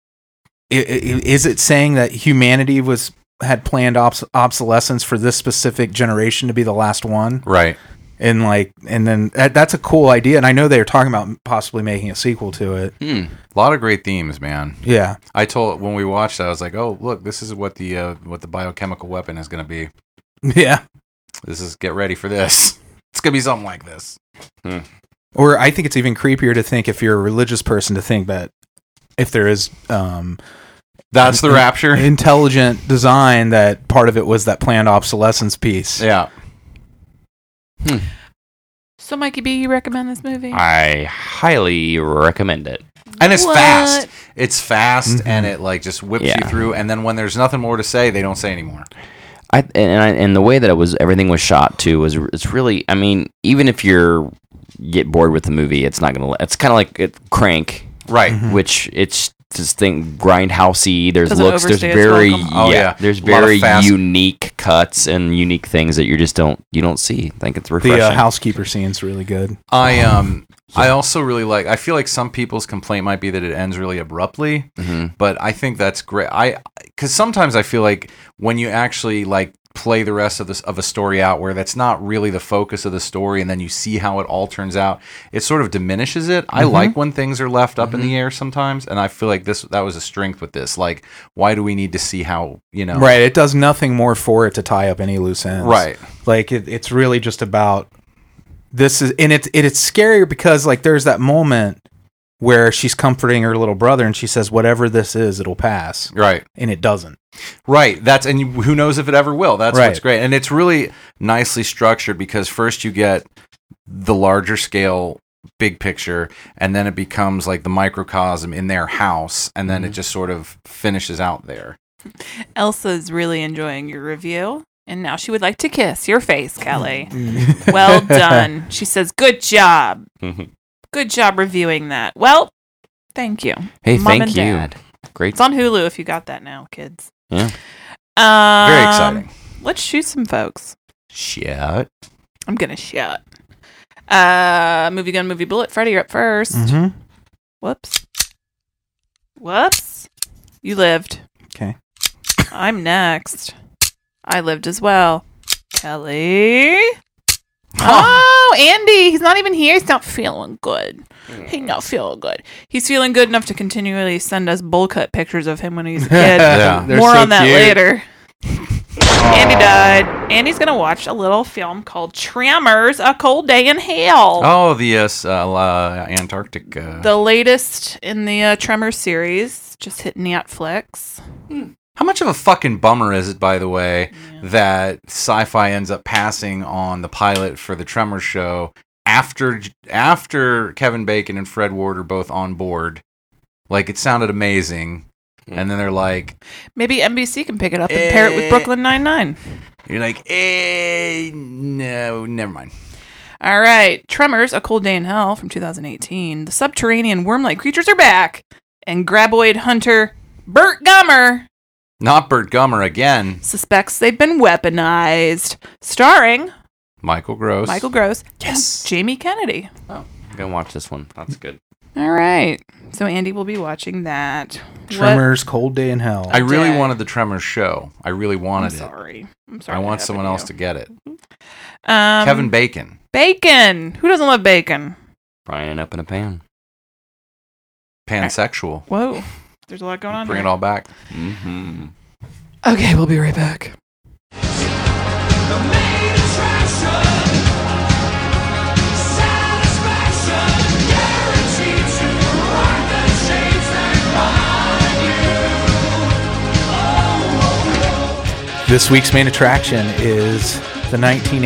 is it saying that humanity had planned obsolescence for this specific generation to be the last one? Right. And then that's a cool idea, and I know they're talking about possibly making a sequel to it. A lot of great themes, man. Yeah, when we watched that, I was like, "Oh, look, this is what the biochemical weapon is going to be." Yeah, get ready for this. It's going to be something like this. Or I think it's even creepier to think, if you're a religious person, to think that if there is that's the rapture, intelligent design, that part of it was that planned obsolescence piece. Yeah. So, Mikey B, you recommend this movie? I highly recommend it. And it's fast. It's fast, and it just whips you through. And then when there's nothing more to say, they don't say anymore. And the way that everything was shot too it's really. I mean, even if you get bored with the movie, it's not gonna. It's kind of like Crank, right? Which it's this thing grindhousey. There's there's very unique cuts and unique things that you don't see. I think it's refreshing. The housekeeper scene's really good. I also really like. I feel like some people's complaint might be that it ends really abruptly, but I think that's great. Because sometimes I feel like when you actually like play the rest of a story out, where that's not really the focus of the story, and then you see how it all turns out, it sort of diminishes it. I like when things are left up in the air sometimes, and I feel like that was a strength with this. Like, why do we need to see how Right. It does nothing more for it to tie up any loose ends. Right. Like it's really just about. This is, and it's scarier because like there's that moment where she's comforting her little brother and she says, "Whatever this is, it'll pass." Right. And it doesn't. Right. Who knows if it ever will. That's what's great. And it's really nicely structured because first you get the larger scale big picture, and then it becomes like the microcosm in their house, and then it just sort of finishes out there. Elsa's really enjoying your review. And now she would like to kiss your face, Kelly. Well done. She says, good job. Good job reviewing that. Well, thank you. Hey, Mom thank and you. Dad. Great. It's on Hulu if you got that now, kids. Yeah. Very exciting. Let's shoot some folks. Shit. I'm going to shout. Movie Gun, Movie Bullet. Freddie, you're up first. Mm-hmm. Whoops. You lived. Okay. I'm next. I lived as well. Kelly. Oh, Andy. He's not even here. He's not feeling good. He's not feeling good. He's feeling good enough to continually send us bowl cut pictures of him when he's a kid. Yeah. They're More so on that cute. later. Andy died. Andy's going to watch a little film called Tremors, A Cold Day in Hell. Oh, the Antarctic. The latest in the Tremors series. Just hit Netflix. How much of a fucking bummer is it, by the way, that Sci-Fi ends up passing on the pilot for the Tremors show after Kevin Bacon and Fred Ward are both on board? Like, it sounded amazing, and then they're like, Maybe NBC can pick it up and pair it with Brooklyn Nine-Nine. you're like, no, never mind. All right. Tremors, A Cold Day in Hell from 2018. The subterranean worm-like creatures are back, and graboid hunter Burt Gummer Not Burt Gummer again. suspects they've been weaponized. Starring Michael Gross. Yes. And Jamie Kennedy. I'm going to watch this one. That's good. All right. So Andy will be watching that. Tremors, Cold Day in Hell. I really Day. wanted the Tremors show. I really I'm wanted it. sorry. I want someone else to get it. Kevin Kevin Bacon. Bacon. Who doesn't love bacon? Frying up in a pan. Pansexual. Whoa. There's a lot going on Bring here. it all back. Mm-hmm. Okay, we'll be right back. This week's main attraction is the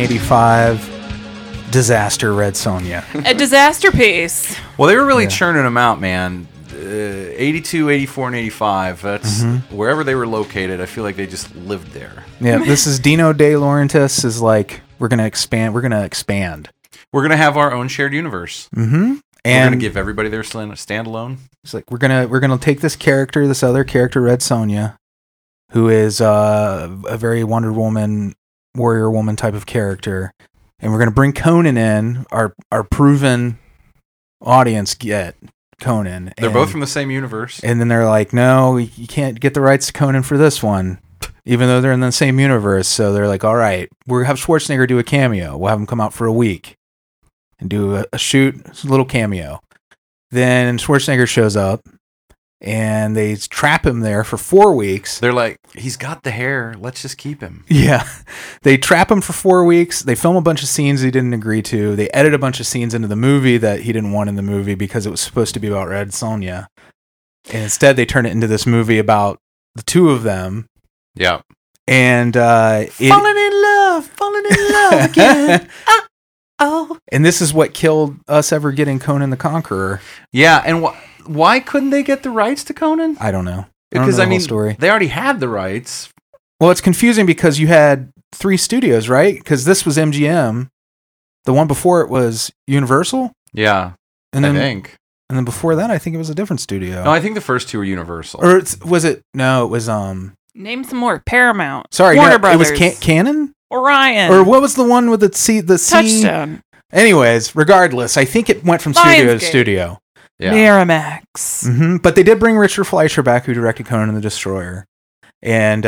1985 disaster Red Sonja. A disaster piece. Well, they were really churning them out, man. 82, 84, and 85. That's wherever they were located. I feel like they just lived there. Yeah, this is Dino De Laurentiis is like, we're going to expand. We're going to have our own shared universe. Mm-hmm. We're going And to give everybody their standalone. it's like, we're gonna take this character, this other character, Red Sonja, who is a very Wonder Woman, warrior woman type of character, and we're gonna bring Conan in, our proven audience get Conan. They're both from the same universe. And then they're like, no, you can't get the rights to Conan for this one, even though they're in the same universe. So they're like, all right, we'll have Schwarzenegger do a cameo. We'll have him come out for a week and do a little cameo. Then Schwarzenegger shows up, and they trap him there for 4 weeks. They're like, he's got the hair. Let's just keep him. Yeah. They trap him for 4 weeks. They film a bunch of scenes he didn't agree to. They edit a bunch of scenes into the movie that he didn't want in the movie because it was supposed to be about Red Sonja. And instead, they turn it into this movie about the two of them. Yeah. And Falling in love again. Oh. And this is what killed us ever getting Conan the Conqueror. Yeah, and why couldn't they get the rights to Conan? I don't know. Because I mean, story. They already had the rights. Well, it's confusing because you had 3 studios, right? Because this was MGM. The one before it was Universal. Yeah, And then, I think. And then before that, I think it was a different studio. No, I think the first 2 were Universal. Or was it? No, it was Name some more. Paramount. Sorry, Warner no, Brothers. it was Canon. Orion. Or what was the one with the C? Touchstone. Anyways, regardless, I think it went from studio to Lionsgate. studio. Yeah. Miramax. But they did bring Richard Fleischer back, who directed Conan the Destroyer. And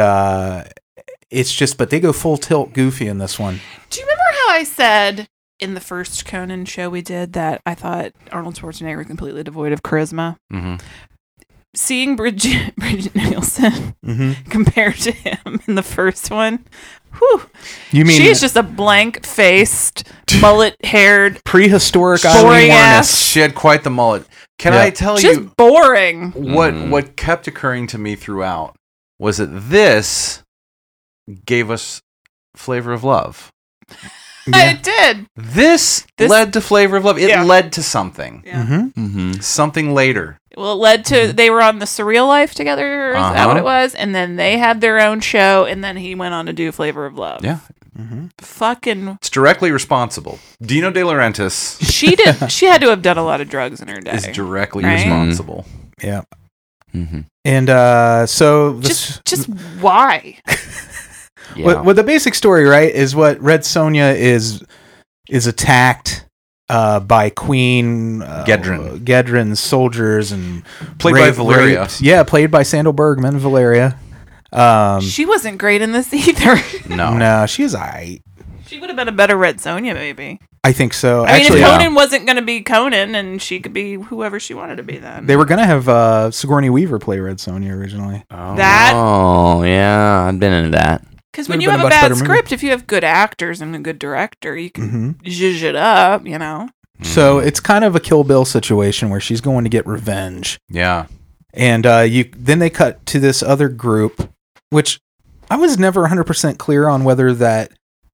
it's just, but they go full tilt goofy in this one. Do you remember how I said in the first Conan show we did that I thought Arnold Schwarzenegger was completely devoid of charisma? Mm-hmm. Seeing Bridget Nielsen compared to him in the first one, whew, You mean she's just a blank-faced, mullet-haired, prehistoric boring Eileen ass. Warnes? She had quite the mullet. Can Yeah. I tell just you boring. what kept occurring to me throughout was that this gave us Flavor of Love. Yeah. It did. This This- led to Flavor of Love. It Yeah. led to something. Yeah. Mm-hmm. Something later. Well, it led to they were on the Surreal Life together. Is that what Uh-huh. it was? And then they had their own show, and then he went on to do Flavor of Love. Yeah. Fucking. It's directly responsible. Dino De Laurentiis She did. She had to have done a lot of drugs in her day. is directly Right? responsible. Yeah. Mm-hmm. And so this, Just why? Yeah. what the basic story, right, is what Red Sonja is attacked by Queen Gedren's soldiers and Played by Valeria. Yeah, played by Sandal Bergman, Valeria. She wasn't great in this either. No, she's aight. She would have been a better Red Sonja, maybe. I think so. I mean, Actually, if Conan wasn't going to be Conan, and she could be whoever she wanted to be, then they were gonna have Sigourney Weaver play Red Sonja originally. that. Oh yeah, I've been into that. Because when Would've you been have a a much bad better movie. script, if you have good actors and a good director, you can zhuzh it up. You know. So it's kind of a Kill Bill situation where she's going to get revenge. Yeah. And then they cut to this other group, which I was never 100% clear on whether that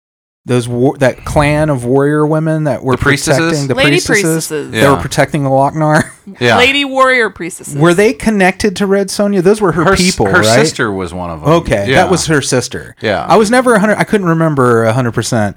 that clan of warrior women that were The priestesses? protecting the Lady priestesses priestesses. that Yeah. were protecting the Lochnar. Yeah. Lady warrior priestesses. Were they connected to Red Sonja? Those were her people, her right? sister was one of them. Okay, Yeah. that was her sister. Yeah. I was never 100. I couldn't remember 100%.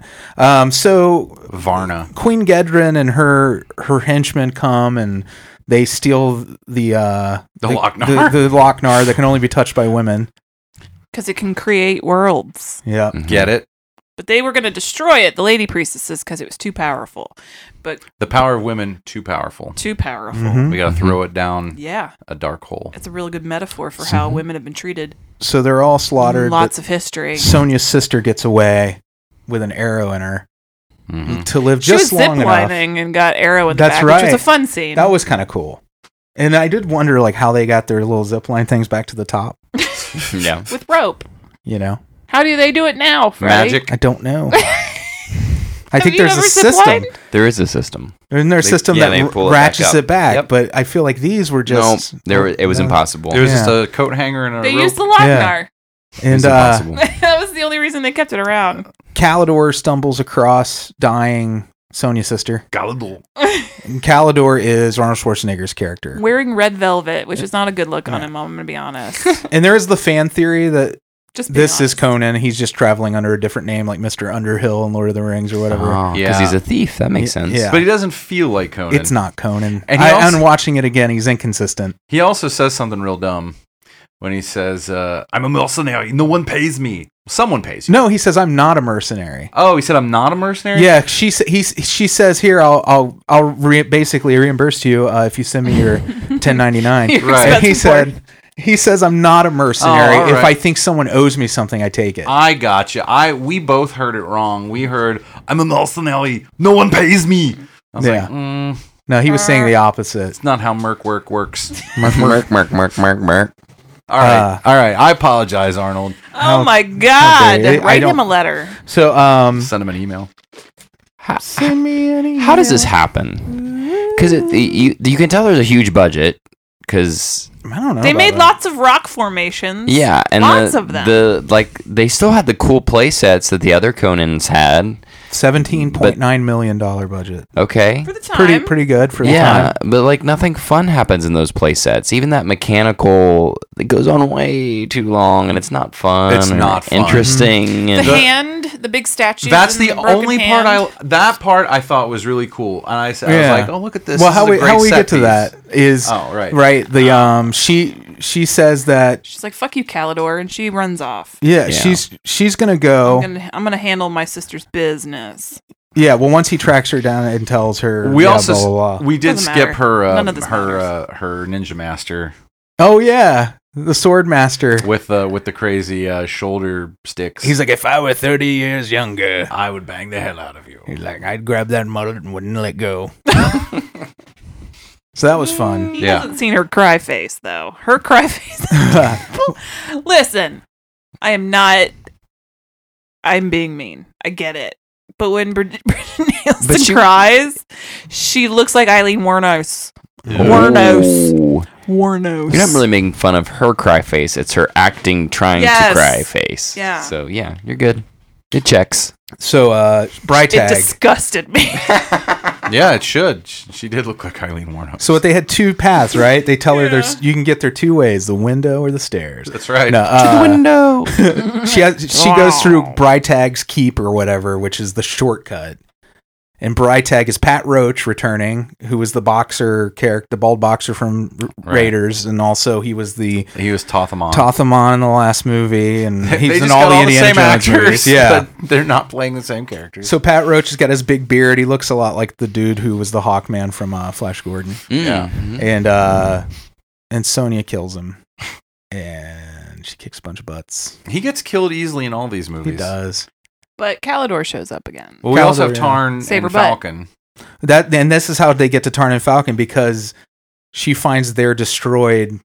So Varna. Queen Gedren and her henchmen come and they steal the Lochnar. the Lochnar that can only be touched by women. Because it can create worlds. Yeah. Get it? But they were going to destroy it, the lady priestesses, because it was too powerful. But The power of women, too powerful. too powerful. Mhm. We got to throw it down Yeah. a dark hole. It's a really good metaphor for how women have been treated. So they're all slaughtered. Lots but of history. Sonja's sister gets away with an arrow in her Mhm. to live She was just long enough. ziplining and got arrow in the That's back, which was right. a fun scene. That was kind of cool. And I did wonder like how they got their little zipline things back to the top. Yeah. with rope. You know, How do they do it now, Freddie? Magic. I don't know. I Have think you there's a ever system. ziplined? There is a system. In their They- system yeah, that they pull it back ratchets up. it back, Yep. but I feel like these were just It was impossible. It was Yeah. just a coat hanger and a They rope. used the Lochnar. It And was impossible. That was the only reason they kept it around. Calidor stumbles across dying Sonja's sister. Galador. And Calidor is Arnold Schwarzenegger's character. Wearing red velvet, which is not a good look on him, I'm going to be honest. And there is the fan theory that Just being this is honest. Conan. He's just traveling under a different name, like Mr. Underhill in Lord of the Rings or whatever. Because Yeah. he's a thief. That makes sense. Yeah. But he doesn't feel like Conan. It's not Conan. And he also- I'm watching it again. He's inconsistent. He also says something real dumb when he says, I'm a mercenary. No one pays me. Someone pays you. No, he says I'm not a mercenary. Oh, he said I'm not a mercenary? Yeah, she says here I'll basically reimburse you if you send me your 1099. Right. And he says I'm not a mercenary. Oh, all If right. I think someone owes me something, I take it. I gotcha. We both heard it wrong. We heard, I'm a mercenary. No one pays me. I was Yeah. like, No, he was saying the opposite. it's not how merc work works. Merc. All right. I apologize, Arnold. Oh my God. dare you. I Write him don't- a letter. So Send him an email. send me an email. How does this happen? Because you can tell there's a huge budget. Because I don't know. They about made that. lots of rock formations. yeah, and Lots of them. they still had the cool play sets that the other Conans had. $17.9 million budget. Okay. For the time. Pretty good for the Yeah, time. but like nothing fun happens in those play sets. Even that mechanical, it goes on way too long, and it's not fun. It's or not fun. interesting. The And hand, the big statue. That's the only part that part I thought was really cool. And I was like, oh, look at this. Well, This how is a we great set get to piece. that is Oh, right. right. The she says that She's like, "Fuck you, Calidor," and she runs off. yeah, Yeah. she's gonna go. I'm gonna handle my sister's business. Yeah, well, once he tracks her down and tells her, We yeah, also blah, blah, blah. we did Doesn't skip matter. her None of this matters. her ninja master Oh yeah, the sword master. with the crazy shoulder sticks. He's like, if I were 30 years younger, I would bang the hell out of you. he's like, I'd grab that mullet and wouldn't let go. So that was fun. He Yeah. hasn't seen her cry face, though. Her cry face. Listen, I am not. I'm being mean. I get it. But when Bridget Nielsen cries, she looks like Eileen Wuornos. Wuornos. Oh. Wuornos. You're not really making fun of her cry face. It's her acting trying Yes. to cry face. Yeah. So, yeah, you're good. It checks. So It Breytag. disgusted me. Yeah, it should. She did look like Eileen Wuornos. So they had two paths, right? They tell her there's you can get there two ways: the window or the stairs. That's right. No, Window. she goes through Breytag's keep or whatever, which is the shortcut. And Breytag is Pat Roach returning, who was the boxer character, the bald boxer from Raiders, and also he was He was Tothamon. Tothamon in the last movie, and They he's in just all got the Indiana same Jones actors, movies. Yeah. but they're not playing the same characters. So Pat Roach has got his big beard. He looks a lot like the dude who was the Hawkman from Flash Gordon. Yeah. And Sonya kills him, and she kicks a bunch of butts. He gets killed easily in all these movies. He does. But Calidor shows up again. Well, we also have Calidor, yeah. Tarn Saber and butt. Falcon. That and this is how they get to Tarn and Falcon, because she finds their destroyed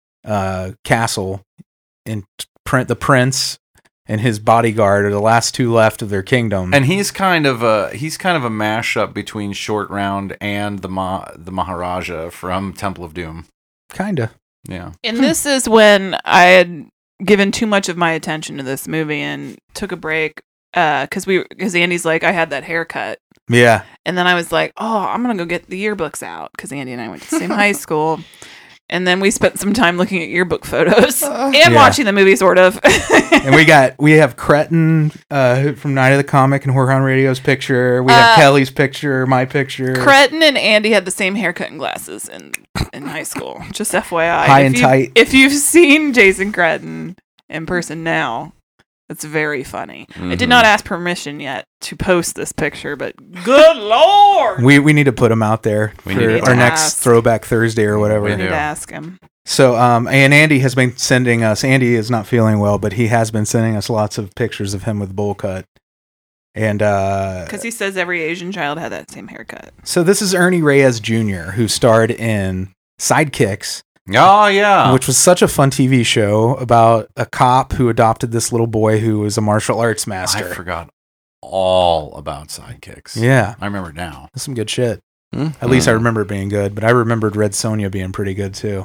castle, and the prince and his bodyguard are the last two left of their kingdom. And he's kind of a mashup between Short Round and the Maharaja from Temple of Doom. Kinda. Yeah. And this is when I had given too much of my attention to this movie and took a break because Andy's like, I had that haircut. Yeah. And then I was like, oh, I'm going to go get the yearbooks out because Andy and I went to the same high school. And then we spent some time looking at yearbook photos and watching the movie, sort of. And we have Cretin from Night of the Comic and Horror on Radio's picture. We have Kelly's picture, my picture. Cretin and Andy had the same haircut and glasses in high school. Just FYI. High and tight. If you've seen Jason Cretin in person now, it's very funny. I did not ask permission yet to post this picture, but good lord, We need to put him out there We for need to our next ask. Throwback Thursday or whatever. I We need do. to ask him. So, and Andy has been sending us. Andy is not feeling well, but he has been sending us lots of pictures of him with bowl cut. And Because he says every Asian child had that same haircut. so this is Ernie Reyes Jr., who starred in Sidekicks, Oh yeah. which was such a fun TV show about a cop who adopted this little boy who was a martial arts I master. forgot all about Sidekicks. Yeah, I remember now. that's some good shit. At least I remember it being good, but I remembered Red Sonja being pretty good too.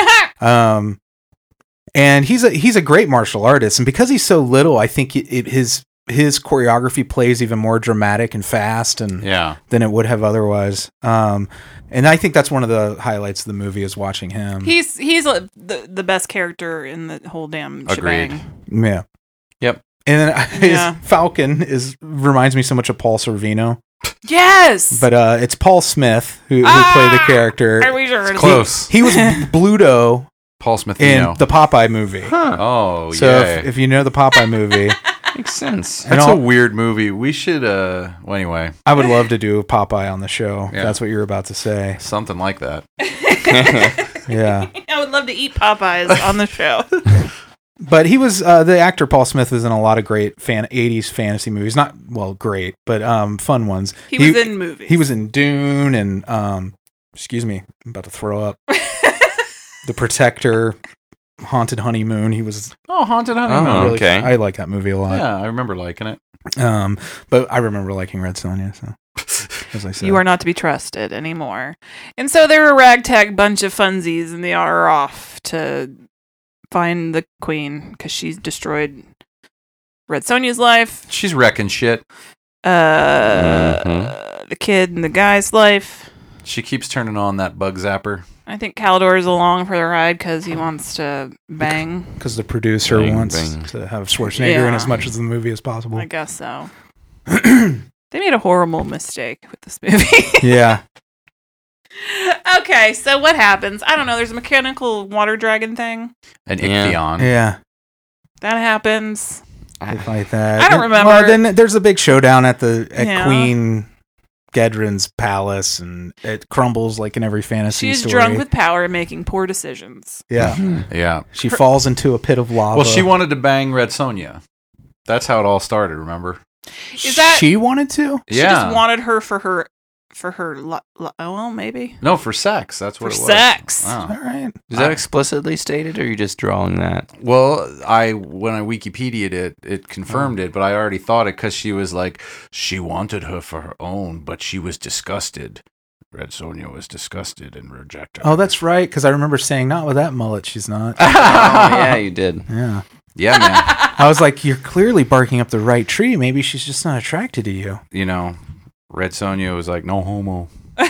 And he's a great martial artist, and because he's so little, I think his choreography plays even more dramatic and fast, and Yeah. than it would have otherwise. And I think that's one of the highlights of the movie is watching him. He's the best character in the whole damn Agreed. shebang. Yeah. Yep. And then his Yeah. Falcon reminds me so much of Paul Sorvino, Yes, but it's Paul Smith who played the character. Are we sure? Close. He was Bluto Paul Smith. in the Popeye movie. Oh So yeah. if you know the Popeye movie, Makes sense. and That's all- a weird movie. We should. Well, anyway, I would love to do Popeye on the show. If Yeah. that's what you're about to say. something like that. Yeah. I would love to eat Popeyes on the show. But he was the actor Paul Smith was in a lot of great 80s fantasy movies. Not great, but fun ones. He was in movies. He was in Dune and excuse me, I'm about to throw up. The Protector, Haunted Honeymoon. He was Oh, Haunted Honeymoon. Oh. really, okay. I like that movie a lot. Yeah, I remember liking it. But I remember liking Red Sonja. So as I said, You are not to be trusted anymore. And so they're a ragtag bunch of funsies, and they are off to find the queen because she's destroyed Red Sonja's life, She's wrecking shit. the kid and the guy's life. She keeps turning on that bug zapper. I think Calidor is along for the ride because he wants to bang. because the producer Bang, wants bang. to have Schwarzenegger in Yeah. as much as the movie as possible. I guess so. They made a horrible mistake with this movie. Yeah. Okay, so what happens? I don't know. There's a mechanical water dragon thing. An Yeah. Ichthion. Yeah. That happens. They fight that. I don't remember. Well, then there's a big showdown at Yeah. Queen Gedren's palace, and it crumbles like in every fantasy She's story. drunk with power and making poor decisions. Yeah. Yeah. She falls into a pit of lava. Well, she wanted to bang Red Sonja. That's how it all started, remember? Is that She wanted to? she just wanted her for her well, maybe No, for sex. That's what for it was. sex. Wow. All right. Is that explicitly stated, or are you just drawing that? Well, when I Wikipedia'd it, it confirmed it, but I already thought it because she was like, she wanted her for her own, but she was disgusted. Red Sonja was disgusted and rejected her. Oh, that's right. Because I remember saying, not with that mullet, she's not. Oh, yeah, you did. Yeah. Yeah, man. I was like, you're clearly barking up the right tree. Maybe she's just not attracted to you. You know, Red Sonja was like, no homo.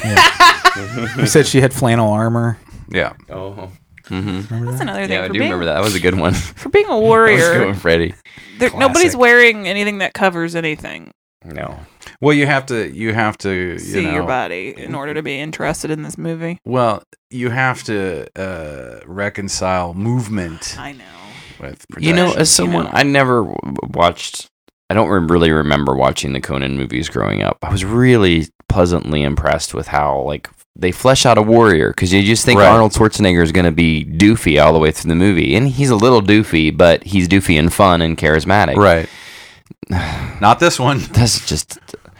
You said she had flannel armor. Yeah. Oh. Remember That's that? another thing. Yeah, I for do being, remember that. That was a good one. For being a That was warrior, good one, Freddie. nobody's Classic. wearing anything that covers anything. No. Well, you have to See your body in order to be interested in this movie. Well, you have to reconcile movement I know. with You know, production. as someone, I never watched, I don't really remember watching the Conan movies growing up. I was really pleasantly impressed with how, like, they flesh out a warrior, because you just think Right. Arnold Schwarzenegger is going to be doofy all the way through the movie. And he's a little doofy, but he's doofy and fun and charismatic. Right. Not this one. That's just...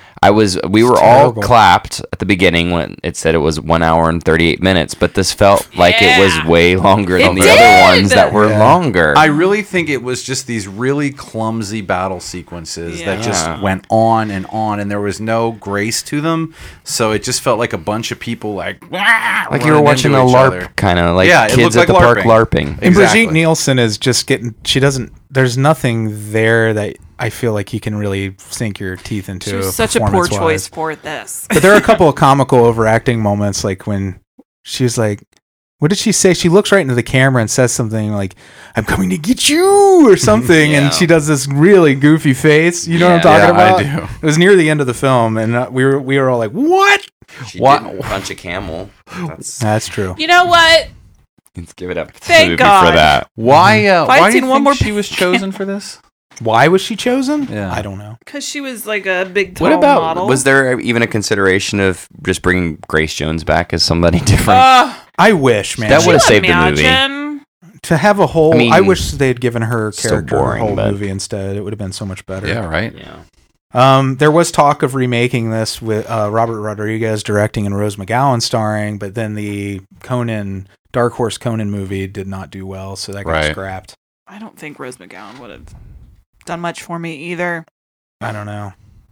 we were all terrible. clapped at the beginning when it said it was 1 hour and 38 minutes, but this felt like it was Yeah. way longer than It the other did! ones that were Yeah. longer. I really think it was just these really clumsy battle sequences that just Yeah. went on, and there was no grace to them. So it just felt like a bunch of people like you you were watching a LARP, kind of like Yeah, it kids looked at the like park LARPing. LARPing. And Exactly. Brigitte Nielsen is just getting, she doesn't, there's nothing there that I feel like you can really sink your teeth into. She was such a poor performance-wise. choice for this. But there are a couple of comical overacting moments, like when she was like, what did she say? She looks right into the camera and says something like, I'm coming to get you, or something. Yeah. And she does this really goofy face. You know what I'm talking Yeah, I about? do. It was near the end of the film, and we were all like, what? She What? didn't punch a camel. That's true. You know what? Let's give it up to Thank the movie God. for that. Why? I'd Why do seen you one think more she was chosen for this? Why was she chosen? Yeah. I don't know. Because she was like a big tall What about, model. was there even a consideration of just bringing Grace Jones back as somebody different? I wish, man. That she would've let saved me the out, movie. Jen. To have a whole, I mean, I wish they'd given her so character boring, a whole but- movie instead. It would have been so much better. Yeah. Right. Yeah. There was talk of remaking this with Robert Rodriguez directing and Rose McGowan starring, but then the Dark Horse Conan movie did not do well, so that got Right. scrapped. I don't think Rose McGowan would have done much for me either. I don't know.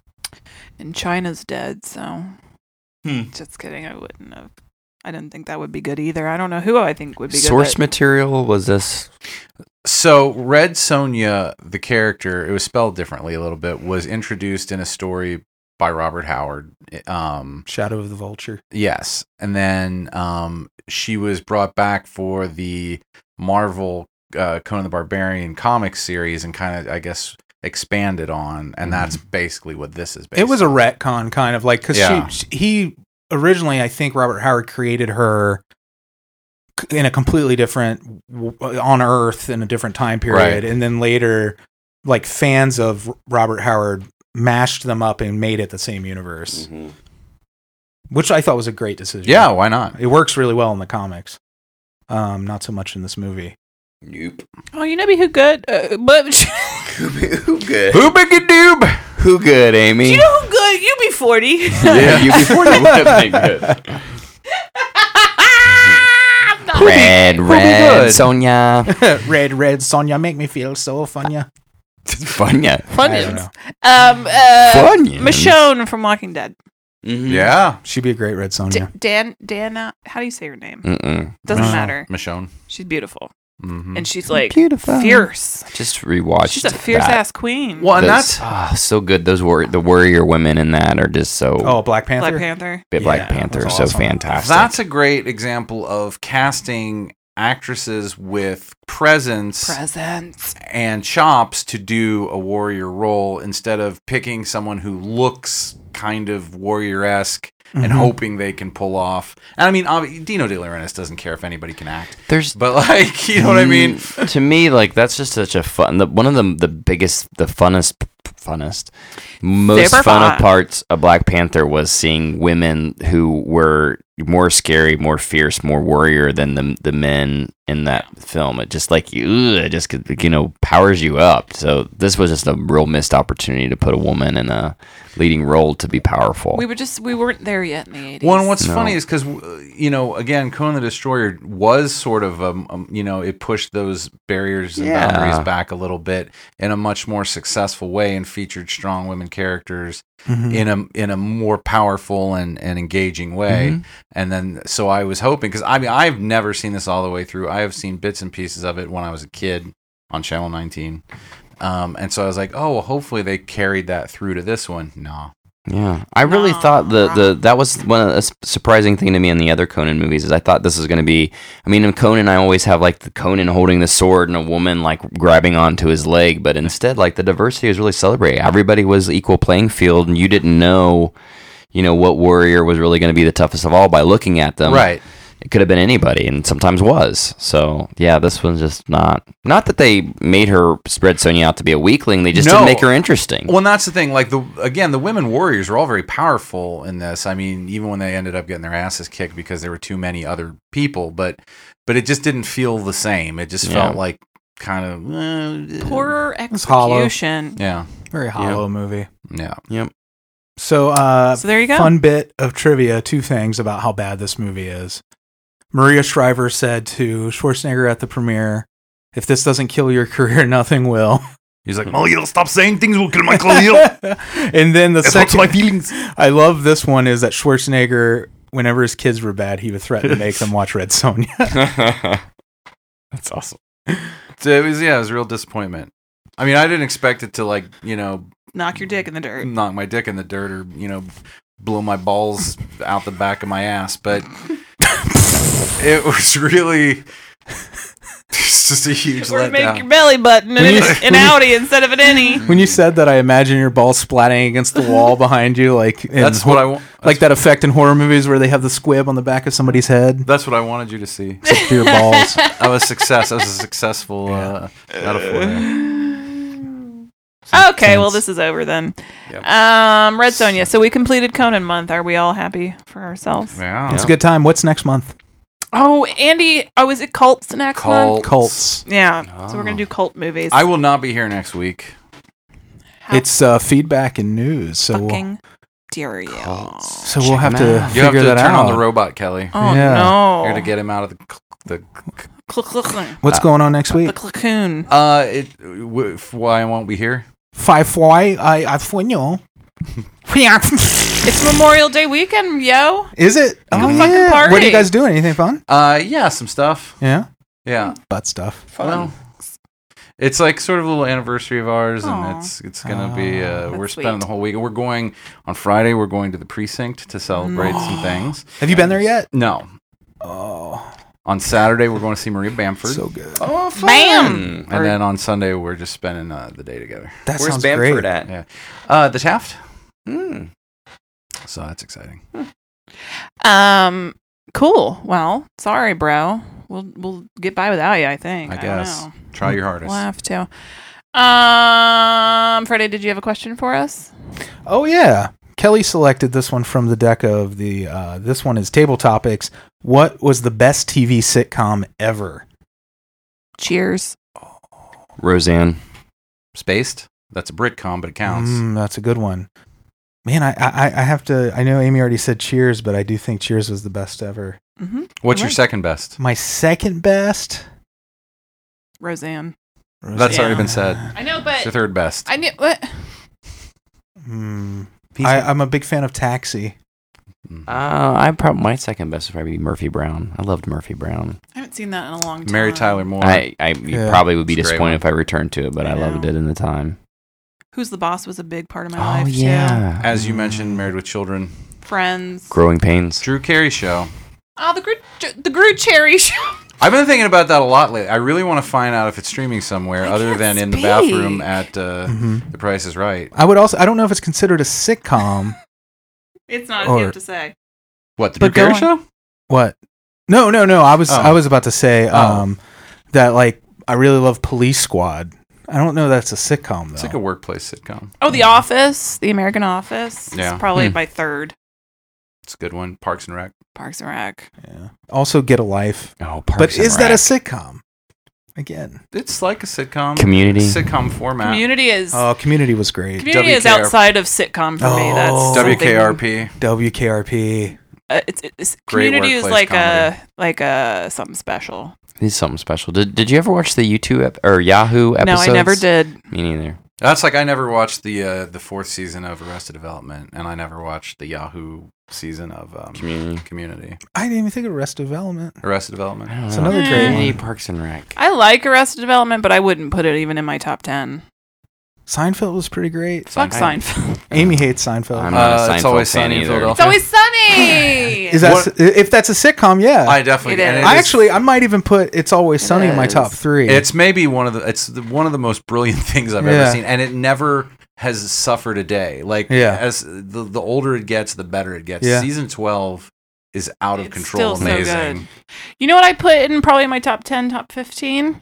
And China's dead, so Hmm. just kidding. I wouldn't have. I didn't think that would be good either. I don't know who I think would be Source good. material was this? So Red Sonja, the character, it was spelled differently a little bit, was introduced in a story by Robert Howard. Shadow of the Vulture. Yes, and then she was brought back for the Marvel Conan the Barbarian comic series and kind of, I guess, expanded on, and that's basically what this is based It was a on. retcon, kind of like, because Yeah. he originally, I think Robert Howard created her in a completely different, on Earth in a different time period, Right. and then later, like, fans of Robert Howard mashed them up and made it the same universe, which I thought was a great decision. Yeah, why not? It works really well in the comics. Not so much in this movie. Nope. Oh, you know who good? But Who good? Hoobie-doob! Who good, Amy? you know who good? UB40. Yeah, you before you would have been good. I'm not. Red, be red, good? Sonia. Red, Sonia, make me feel so funya. Funya. I don't know. Funyuns. Michonne from Walking Dead. Mhm. Yeah, She'd be a great Red Sonia. Dana, how do you say her name? Mm-mm. Doesn't No. matter. Michonne. She's beautiful, Mm-hmm. and she's like Beautiful. fierce. Just rewatched. She's a fierce that. ass queen. Well, and Those- that's so good. Those the warrior women in that are just so. Oh, Black Panther? Black Panther. Black yeah, Panther, that's so awesome. fantastic. that's a great example of casting actresses with presence and chops to do a warrior role instead of picking someone who looks kind of warrior-esque and hoping they can pull off. And I mean, Dino De Laurentiis doesn't care if anybody can act. But like, you know what I mean? To me, like that's just such a fun. One of the biggest, the funnest, most Super fun fun. parts of Black Panther was seeing women who were more scary, more fierce, more warrior than the men in that film. It just like it just powers you up. So this was just a real missed opportunity to put a woman in a leading role to be powerful. We weren't there yet in the 80s. Well, and what's funny is because, again, Conan the Destroyer was sort of, it pushed those barriers and boundaries back a little bit in a much more successful way and featured strong women characters in a more powerful and engaging way. And then, so I was hoping, because I mean, I've never seen this all the way through. I have seen bits and pieces of it when I was a kid on Channel 19. And so I was like, oh, well, hopefully they carried that through to this one. No. Yeah, I really thought that was a surprising thing to me in the other Conan movies. Is I thought this was going to be. I mean, in Conan, I always have like the Conan holding the sword and a woman like grabbing onto his leg, but instead, like the diversity was really celebrated. Everybody was equal playing field, and you didn't know, what warrior was really going to be the toughest of all by looking at them. Right. It could have been anybody, and sometimes was. So yeah, this one's just not that they made her spread Sonya out to be a weakling. They just didn't make her interesting. Well, and that's the thing. Like the women warriors were all very powerful in this. I mean, even when they ended up getting their asses kicked because there were too many other people, but it just didn't feel the same. It just felt like kind of poorer execution. Yeah, very hollow movie. Yeah. Yep. So there you go. Fun bit of trivia: 2 things about how bad this movie is. Maria Shriver said to Schwarzenegger at the premiere, "If this doesn't kill your career, nothing will." He's like, "Oh, you'll stop saying things will kill my career." And then the second, my feelings. I love this one is that Schwarzenegger, whenever his kids were bad, he would threaten to make them watch Red Sonja. That's awesome. So it was a real disappointment. I mean, I didn't expect it to knock your dick in the dirt, knock my dick in the dirt, or blow my balls out the back of my ass, but it was really just a huge or letdown. make your belly button an outie instead of an innie. When you said that, I imagine your balls splatting against the wall behind you, like that's what I want. Like that effect in horror movies where they have the squib on the back of somebody's head. That's what I wanted you to see. Except for your balls. I was a successful metaphor there. Okay, well, this is over then. Yep. Red Sonja. So we completed Conan month. Are we all happy for ourselves? Yeah. It's a good time. What's next month? Oh, Andy. Oh, is it Cults next month? Cults. Yeah. So we're going to do cult movies. I will not be here next week. It's feedback and news. So fucking dare you. So we'll have to You have figure to that turn out. on the robot, Kelly. Oh, Yeah. no. You're going to get him out of the What's going on next week? The cocoon. Why I won't be here? 5 why I sueño. It's Memorial Day weekend, yo. Is it? Go Oh, fucking yeah. party. What are you guys doing? Anything fun? Yeah, some stuff. Yeah. Yeah. Butt stuff. Well, it's like sort of a little anniversary of ours, Aw. and it's gonna be we're That's spending sweet. the whole week. We're going on Friday. We're going to the precinct to celebrate some things. Have you been there yet? No. Oh, On Saturday, we're going to see Maria Bamford. so good. Oh, Bam! And then on Sunday, we're just spending the day together. That Where's sounds Bamford great. at? Yeah. The Taft. Hmm. So that's exciting. Cool. Well, sorry, bro. We'll get by without you, I think. I don't guess. know. Try your hardest. We'll have to. Freddie, did you have a question for us? Oh yeah. Kelly selected this one from the deck of the. This one is Table Topics. What was the best TV sitcom ever? Cheers. Roseanne. Spaced. That's a Britcom, but it counts. That's a good one. Man, I have to. I know Amy already said Cheers, but I do think Cheers was the best ever. Mm-hmm. What's your second best? My second best. Roseanne. That's already been said. I know, It's but your third best. I knew what. I'm a big fan of Taxi. My second best would probably be Murphy Brown. I loved Murphy Brown. I haven't seen that in a long time. Mary Tyler Moore. You probably would be It's a great disappointed one. if I returned to it, but I loved it in the time. Who's the Boss was a big part of my Oh life yeah. As you mentioned, Married with Children. too. Friends. Growing Pains. Drew Carey Show. Oh, the Groot Cherry Show. I've been thinking about that a lot lately. I really want to find out if it's streaming somewhere other can't than in the speak. bathroom at The Price is Right. I would also. I don't know if it's considered a sitcom, It's not Or- as you have to say. What, the But Drew Carey go show? What? No. I was Oh. about to say Oh. that like I really love Police Squad. I don't know that's a sitcom though. It's like a workplace sitcom. Oh, The Office, The American Office. Yeah. It's probably my third. It's a good one. Parks and Rec. Parks and Rec. Yeah. Also, Get a Life. Oh, Parks But and is that a Rec. sitcom? Again. It's like a sitcom. Community? Sitcom format. Community is Oh, Community was great. Community is WKRP. outside of sitcom for me. That's Oh. something- WKRP. WKRP. It's Great Community is workplace like a something special. It's something special. Did you ever watch the YouTube or Yahoo episodes? No, I never did. Me neither. That's like I never watched the fourth season of Arrested Development, and I never watched the Yahoo season of Community. I didn't even think of Arrested Development. Arrested Development. I don't It's know. another great Community, one. Parks and Rec. I like Arrested Development, but I wouldn't put it even in my top 10. Seinfeld was pretty great. Fuck Seinfeld. Amy hates Seinfeld. I'm not a Seinfeld It's Always fan Sunny in either. Philadelphia. It's always sunny. Is that if that's a sitcom? Yeah. I definitely. It and is. it I is- actually I might even put It's Always Sunny in my is. top 3. It's maybe one of the most brilliant things I've Yeah. ever seen, and it never has suffered a day. Like Yeah. as the older it gets, the better it gets. Yeah. Season 12 is out of It's control. still so Amazing. good. You know what I put in probably my top 10, top 15?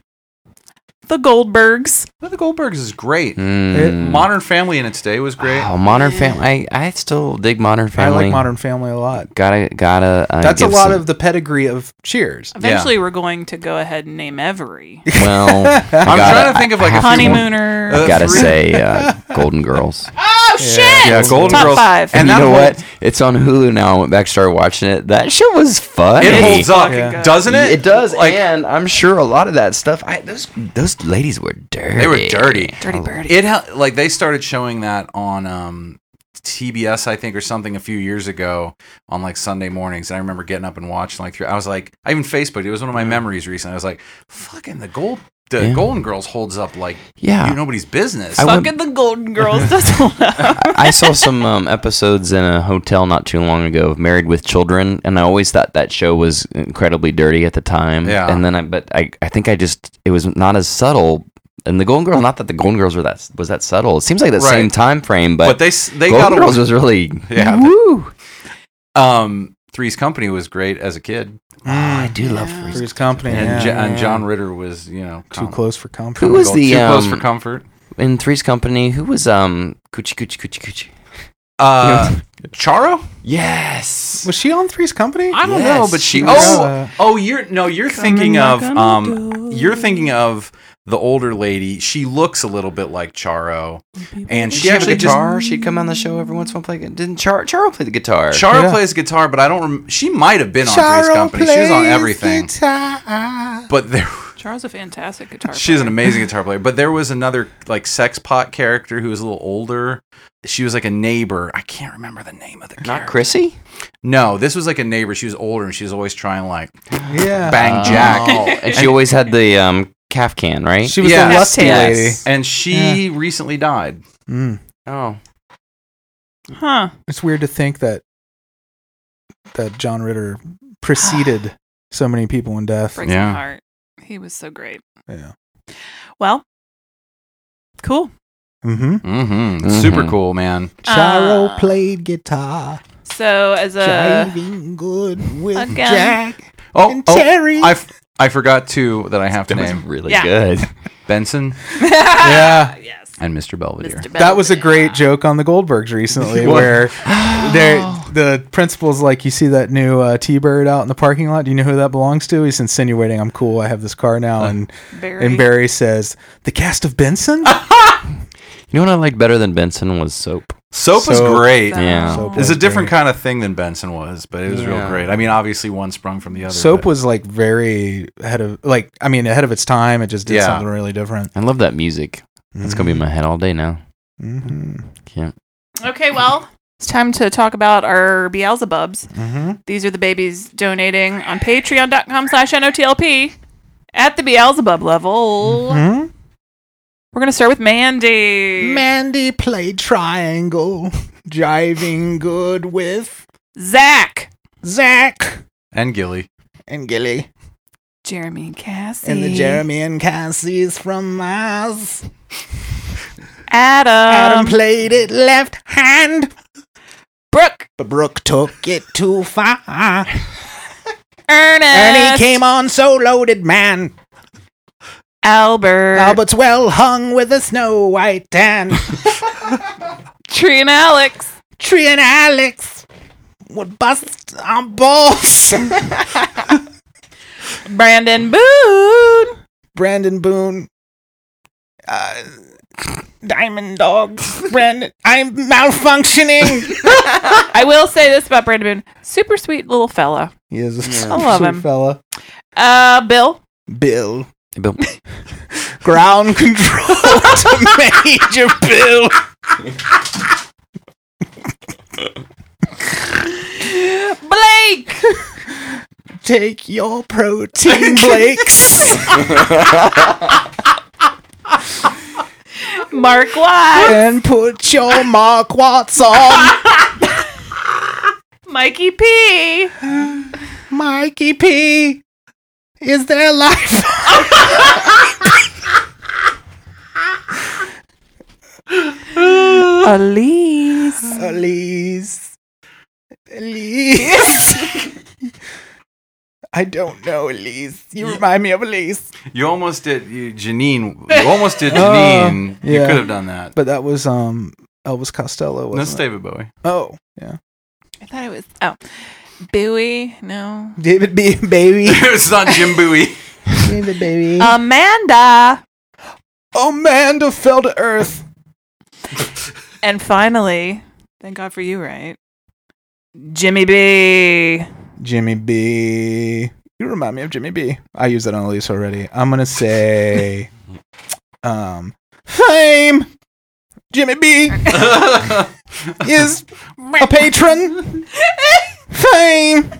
The Goldbergs. But the Goldbergs is great. Mm. Modern Family in its day was great. Oh, Modern Family. I still dig Modern I Family. like Modern Family a lot. Gotta. That's a give lot some- of the pedigree of Cheers. Eventually, we're going to go ahead and name every Well, I'm trying to think of like a few more- Honeymooner. Uh, Gotta three- say, Golden Girls. Oh shit! Yeah, Golden top Girls. 5. And you that know whole- what? It's on Hulu now. I went back, started watching it. That show was fun. It holds up, Yeah. doesn't it? It does, Like and I'm sure a lot of that stuff. Those ladies were dirty. they were dirty. Dirty birdie. Like they started showing that on TBS, I think, or something a few years ago on like Sunday mornings. And I remember getting up and watching like I was like, I even Facebooked. It was one of my memories recently. I was like, fucking the Yeah. Golden Girls holds up like nobody's business. I went- Fucking the Golden Girls doesn't I saw some episodes in a hotel not too long ago of Married with Children, and I always thought that show was incredibly dirty at the time. Yeah. And then I think it was not as subtle. And the Golden Girls, not that the Golden Girls was that subtle. It seems like that Right. same time frame, but but they Golden got Girls away. was really Yeah. woo. Three's Company was great as a kid, I do love Three's. Three's Company. and, Yeah. and John Ritter was Too close for comfort. Who was the too close for comfort. in Three's Company? Who was Coochie Coochie? Charo? Yes. Was she on Three's Company? I don't Yes, know, but she she. was. You're thinking of you're thinking of the older lady. She looks a little bit like Charo, and Did she she have a actually guitar? She'd come on the show every once in a while. Play. Didn't Charo play the guitar? Charo Yeah. plays guitar, but I don't. She might have been on Three's Company. She was on everything, but there. Charles a fantastic guitar She's an player. amazing guitar player. But there was another like sex pot character who was a little older. She was like a neighbor. I can't remember the name of the character. Not Chrissy. No, this was like a neighbor. She was older, and she was always trying like Yeah. bang Jack. Oh, and she always had the calf can, right? She was Yeah. the lusty Yes. lady. And she recently died. Mm. Oh, Huh. It's weird to think that John Ritter preceded so many people in death. Breaks Yeah. my heart. He was so great. Yeah. Well, cool. Mm-hmm. Mm-hmm. Super Mhm. cool, man. Charo played guitar, So as a jiving good with again. Jack Oh, and Terry. I forgot too that I have to that was name really Yeah. good. Benson Yeah. Yes. and Mr. Belvedere. Mr. That was a Belvedere. great joke on the Goldbergs recently, What? where the principal's like, you see that new T-Bird out in the parking lot? Do you know who that belongs to? He's insinuating, I'm cool, I have this car now. And Barry says, the cast of Benson? You know what I liked better than Benson was Soap. Soap was Soap. great. Yeah. Soap It's was a different great. kind of thing than Benson was, but it was real Yeah. great. I mean, obviously one sprung from the other. Soap but- was like very ahead of its time. It just did Yeah. something really different. I love that music. It's gonna be in my head all day now. Mm-hmm. Can't. Okay, well, it's time to talk about our Beelzebubs. Mm-hmm. These are the babies donating on patreon.com/NOTLP at the Beelzebub level. Mm-hmm. We're going to start with Mandy. Mandy played triangle, jiving good with Zach. Zach and Gilly. and Gilly. Jeremy and Cassie. And the Jeremy and Cassie's from Mars. Adam. Adam played it left hand. Brooke. but Brooke took it too far. Ernest. Ernie came on so loaded, man. Albert. Albert's well hung with a snow white tan. Tree and Alex. Tree and Alex would bust our balls. Brandon Boone. Brandon Boone. Diamond Dogs. Brandon, I'm malfunctioning. I will say this about Brandon Boone. Super sweet little fella. He is a I love sweet him. fella. Bill. Bill. Bill. Ground control to Major Bill. Blake. Take your protein, Blakes. Mark Watts. And put your Mark Watts on. Mikey P. Mikey P. Is there life? Elise. Elise. Elise. I don't know, Elise. You remind me of Elise. You almost did Janine. You almost did Janine. You yeah. could have done that. But that was Elvis Costello, wasn't That's it? David Bowie. Oh, yeah. I thought it was Bowie. No. David B. Baby. It's not Jim Bowie. David Baby. Amanda. Amanda fell to earth. And finally, thank God for you, right? Jimmy B. Jimmy B. You remind me of Jimmy B. I used that on Elise already. I'm gonna say, Fame. Jimmy B. is a patron. Fame.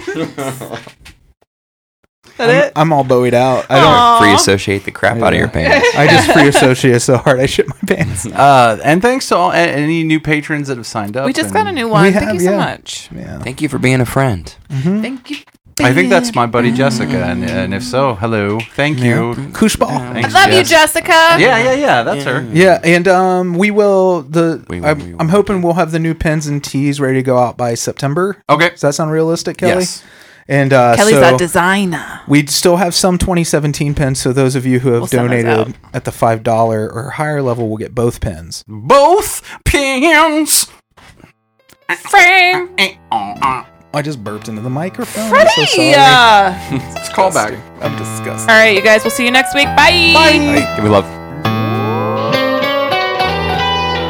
That it? I'm all Bowied out. I don't. Aw. Free associate the crap out of your pants. I just free associate so hard I shit my pants. And thanks to any new patrons that have signed up. We just and got a new one. We Thank have, you so yeah. much. Yeah. Thank you for being a friend. Thank you. I think that's my buddy Jessica, and if so, hello, thank you. Kooshball. I Thanks, love you, Jess. Jessica. Yeah, that's her. Yeah, and we will I'm will. hoping we'll have the new pens and tees ready to go out by September. Okay. Does that sound realistic, Kelly? Yes. And Kelly's so a designer. we still have some 2017 pens, so those of you who have We'll send those donated out. at the $5 or higher level will get both pens. Both pins. Fame. I just burped into the microphone. Freddie. I'm so sorry. It's callback. I'm disgusted. All right, you guys. We'll see you next week. Bye. Give me love.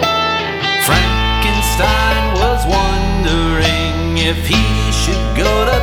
Frankenstein was wondering if he should go to